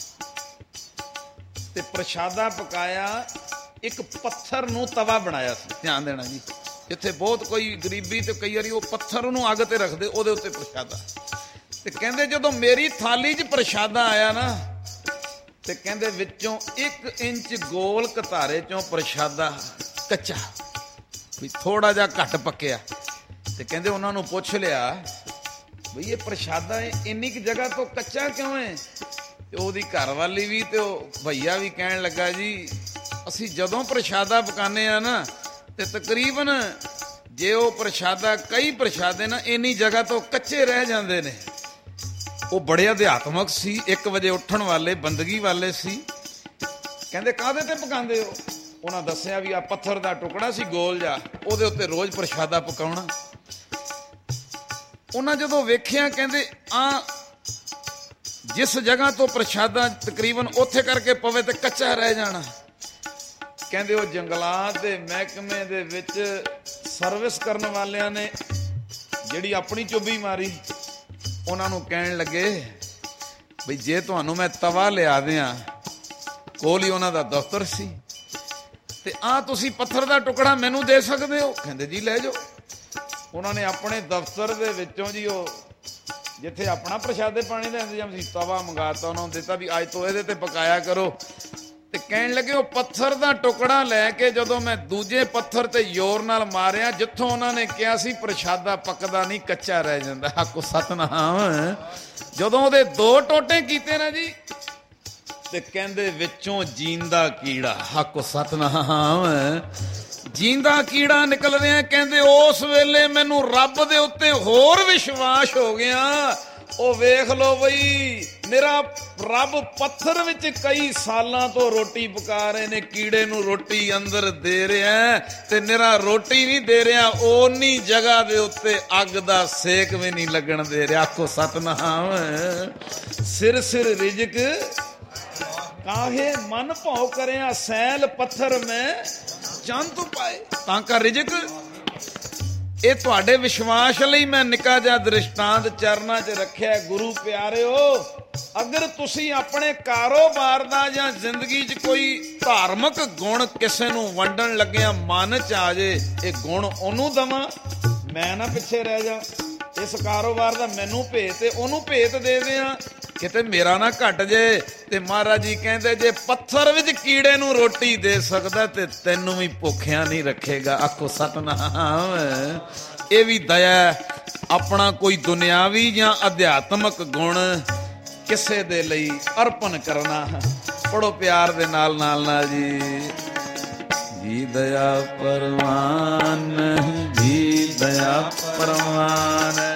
ਤੇ ਪ੍ਰਸ਼ਾਦਾ ਪਕਾਇਆ, ਇੱਕ ਪੱਥਰ ਨੂੰ ਤਵਾ ਬਣਾਇਆ ਸੀ। ਧਿਆਨ ਦੇਣਾ ਜੀ, ਜਿੱਥੇ ਬਹੁਤ ਕੋਈ ਗਰੀਬੀ ਤੇ ਕਈ ਵਾਰੀ ਉਹ ਪੱਥਰ ਨੂੰ ਅੱਗ ਤੇ ਰੱਖਦੇ, ਉਹਦੇ ਉੱਤੇ ਪ੍ਰਸ਼ਾਦਾ। ਤੇ ਕਹਿੰਦੇ ਜਦੋਂ ਮੇਰੀ ਥਾਲੀ 'ਚ ਪ੍ਰਸ਼ਾਦਾ ਆਇਆ ਨਾ, ਤੇ ਕਹਿੰਦੇ ਵਿੱਚੋਂ 1 ਇੰਚ ਗੋਲ ਕਤਾਰੇ 'ਚੋਂ ਪ੍ਰਸ਼ਾਦਾ ਕੱਚਾ, ਵੀ ਥੋੜਾ ਜਿਹਾ ਘੱਟ ਪੱਕਿਆ। ਤੇ ਕਹਿੰਦੇ ਉਹਨਾਂ ਨੂੰ ਪੁੱਛ ਲਿਆ ਬਈ ਇਹ ਪ੍ਰਸ਼ਾਦਾ ਇੰਨੀ ਕੁ ਜਗ੍ਹਾ ਤੋਂ ਕੱਚਾ ਕਿਉਂ ਹੈ? ਤੇ ਉਹਦੀ ਘਰਵਾਲੀ ਵੀ ਤੇ ਉਹ ਭਈਆ ਵੀ ਕਹਿਣ ਲੱਗਾ ਜੀ ਅਸੀਂ ਜਦੋਂ ਪ੍ਰਸ਼ਾਦਾ ਪਕਾਉਂਦੇ ਆ ਨਾ, ਤੇ ਤਕਰੀਬਨ ਜੇ ਉਹ ਪ੍ਰਸ਼ਾਦਾ, ਕਈ ਪ੍ਰਸ਼ਾਦੇ ਨਾ ਇੰਨੀ ਜਗ੍ਹਾ ਤੋਂ ਕੱਚੇ ਰਹਿ ਜਾਂਦੇ ਨੇ। ਉਹ ਬੜੇ ਅਧਿਆਤਮਕ ਸੀ, 1 ਵਜੇ ਉੱਠਣ ਵਾਲੇ, ਬੰਦਗੀ ਵਾਲੇ ਸੀ। ਕਹਿੰਦੇ ਕਾਹਦੇ ਤੇ ਪਕਾਉਂਦੇ ਹੋ? ਉਹਨਾਂ ਦੱਸਿਆ ਵੀ ਆ ਪੱਥਰ ਦਾ ਟੁਕੜਾ ਸੀ ਗੋਲ ਜਿਹਾ, ਉਹਦੇ ਉੱਤੇ ਰੋਜ਼ ਪ੍ਰਸ਼ਾਦਾ ਪਕਾਉਣਾ। ਉਹਨਾਂ ਜਦੋਂ ਵੇਖਿਆ, ਕਹਿੰਦੇ ਜਿਸ ਜਗ੍ਹਾ ਤੋਂ ਪ੍ਰਸ਼ਾਦਾ ਤਕਰੀਬਨ ਉੱਥੇ ਕਰਕੇ ਪਵੇ ਤੇ ਕੱਚਾ ਰਹਿ ਜਾਣਾ। ਕਹਿੰਦੇ ਉਹ ਜੰਗਲਾਤ ਦੇ ਮਹਿਕਮੇ ਦੇ ਵਿੱਚ ਸਰਵਿਸ ਕਰਨ ਵਾਲਿਆਂ ਨੇ ਜਿਹੜੀ ਆਪਣੀ ਚੁੱਭੀ ਮਾਰੀ, ਉਹਨਾਂ ਨੂੰ ਕਹਿਣ ਲੱਗੇ ਬਈ ਜੇ ਤੁਹਾਨੂੰ ਮੈਂ ਤਵਾ ਲਿਆ ਦਿਆਂ, ਕੋਲ ਹੀ ਉਹਨਾਂ ਦਾ ਦਫ਼ਤਰ ਸੀ, ਤੇ ਤੁਸੀਂ ਪੱਥਰ ਦਾ ਟੁਕੜਾ ਮੈਨੂੰ ਦੇ ਸਕਦੇ ਹੋ? ਕਹਿੰਦੇ ਜੀ ਲੈ ਜਾਓ। ਉਹਨਾਂ ਨੇ ਆਪਣੇ ਦਫ਼ਤਰ ਦੇ ਵਿੱਚੋਂ ਜੀ, ਉਹ ਜਿੱਥੇ ਆਪਣਾ ਪ੍ਰਸ਼ਾਦੇ ਪਾਣੀ ਦਾ ਇੰਤਜ਼ਾਮ ਸੀ, ਤਵਾ ਮੰਗਾਤਾ, ਉਹਨਾਂ ਨੂੰ ਦਿੱਤਾ ਵੀ ਅੱਜ ਤੋਂ ਇਹਦੇ ਤੇ ਪਕਾਇਆ ਕਰੋ। ਤੇ ਕਹਿਣ ਲੱਗੇ ਉਹ ਪੱਥਰ ਦਾ ਟੁਕੜਾ ਲੈ ਕੇ ਜਦੋਂ ਮੈਂ ਦੂਜੇ ਪੱਥਰ ਤੇ ਜ਼ੋਰ ਨਾਲ ਮਾਰਿਆ, ਜਿੱਥੋਂ ਉਹਨਾਂ ਨੇ ਕਿਹਾ ਸੀ ਪ੍ਰਸ਼ਾਦਾ ਪੱਕਦਾ ਨਹੀਂ, ਕੱਚਾ ਰਹਿ ਜਾਂਦਾ, ਆਖੋ ਸਤਨਾਮ। ਜਦੋਂ ਉਹਦੇ 2 ਟੋਟੇ ਕੀਤੇ ਨਾ ਜੀ, ਤੇ ਕਹਿੰਦੇ ਵਿੱਚੋਂ ਜੀਂਦਾ ਕੀੜਾ, ਆਖੋ ਸਤਨਾਮ, ਜੀਂਦਾ ਕੀੜਾ ਨਿਕਲ ਰਿਹਾ। ਕਹਿੰਦੇ ਉਸ ਵੇਲੇ ਮੈਨੂੰ ਰੱਬ ਦੇ ਉੱਤੇ ਹੋਰ ਵਿਸ਼ਵਾਸ ਹੋ ਗਿਆ। ਉਹ ਵੇਖ ਲੋ ਬਈ, ਮੇਰਾ ਰੱਬ ਪੱਥਰ ਵਿੱਚ ਕਈ ਸਾਲਾਂ ਤੋਂ ਰੋਟੀ ਪਕਾ ਰਹੇ ਨੇ, ਕੀੜੇ ਨੂੰ ਰੋਟੀ ਅੰਦਰ ਦੇ ਰਿਹਾ, ਤੇ ਨਿਰਾ ਰੋਟੀ ਨਹੀਂ ਦੇ ਰਿਹਾ, ਓਨੀ ਜਗ੍ਹਾ ਦੇ ਉੱਤੇ ਅੱਗ ਦਾ ਸੇਕ ਵੀ ਨਹੀਂ ਲੱਗਣ ਦੇ ਰਿਹਾ। ਆਖੋ ਸਤਨਾਮ। ਸਿਰ ਸਿਰ ਰਿਜਕ ਕਾਹੇ ਮਨ ਭਉ ਕਰਿਆ, ਸੈਲ ਪੱਥਰ ਮੈਂ ਚੰਦ ਪਾਏ ਤਾਂ ਕਾ ਰਿਜਕ। ਇਹ ਤੁਹਾਡੇ ਵਿਸ਼ਵਾਸ ਲਈ ਮੈਂ ਨਿੱਕਾ ਜਿਹਾ ਦ੍ਰਿਸ਼ਟਾਂਤ ਚਰਨਾਂ 'ਚ ਰੱਖਿਆ। ਗੁਰੂ ਪਿਆਰਿਓ, ਅਗਰ ਤੁਸੀਂ ਆਪਣੇ ਕਾਰੋਬਾਰ ਦਾ ਜਾਂ ਜ਼ਿੰਦਗੀ 'ਚ ਕੋਈ ਧਾਰਮਿਕ ਗੁਣ ਕਿਸੇ ਨੂੰ ਵੰਡਣ ਲੱਗਿਆ ਮਨ 'ਚ ਆ ਜੇ, ਇਹ ਗੁਣ ਉਹਨੂੰ ਦਵਾਂ, ਮੈਂ ਨਾ ਪਿੱਛੇ ਰਹਿ ਜਾ। ਇਸ ਕਾਰੋਬਾਰ ਦਾ ਮੈਨੂੰ ਭੇਤ ਤੇ ਉਹਨੂੰ ਭੇਤ ਦੇ ਦਿਆਂ, ਕਿਤੇ ਮੇਰਾ ਨਾ ਘਟ ਜੇ। ਤੇ ਮਹਾਰਾਜ ਜੀ ਕਹਿੰਦੇ ਜੇ ਪੱਥਰ ਵਿੱਚ ਕੀੜੇ ਨੂੰ ਰੋਟੀ ਦੇ ਸਕਦਾ, ਤੇ ਤੈਨੂੰ ਵੀ ਭੁੱਖਿਆ ਨਹੀਂ ਰੱਖੇਗਾ। ਆਖੋ ਸਤਨਾਮ। ਇਹ ਵੀ ਦਇਆ, ਆਪਣਾ ਕੋਈ ਦੁਨਿਆਵੀ ਜਾਂ ਅਧਿਆਤਮਕ ਗੁਣ ਕਿਸੇ ਦੇ ਲਈ ਅਰਪਣ ਕਰਨਾ। ਪੜੋ ਪਿਆਰ ਦੇ ਨਾਲ ਨਾਲ ਜੀ। ਜੀ ਦਇਆ ਪਰਵਾਨ, ਜੀ ਦਇਆ ਪਰਵਾਨ।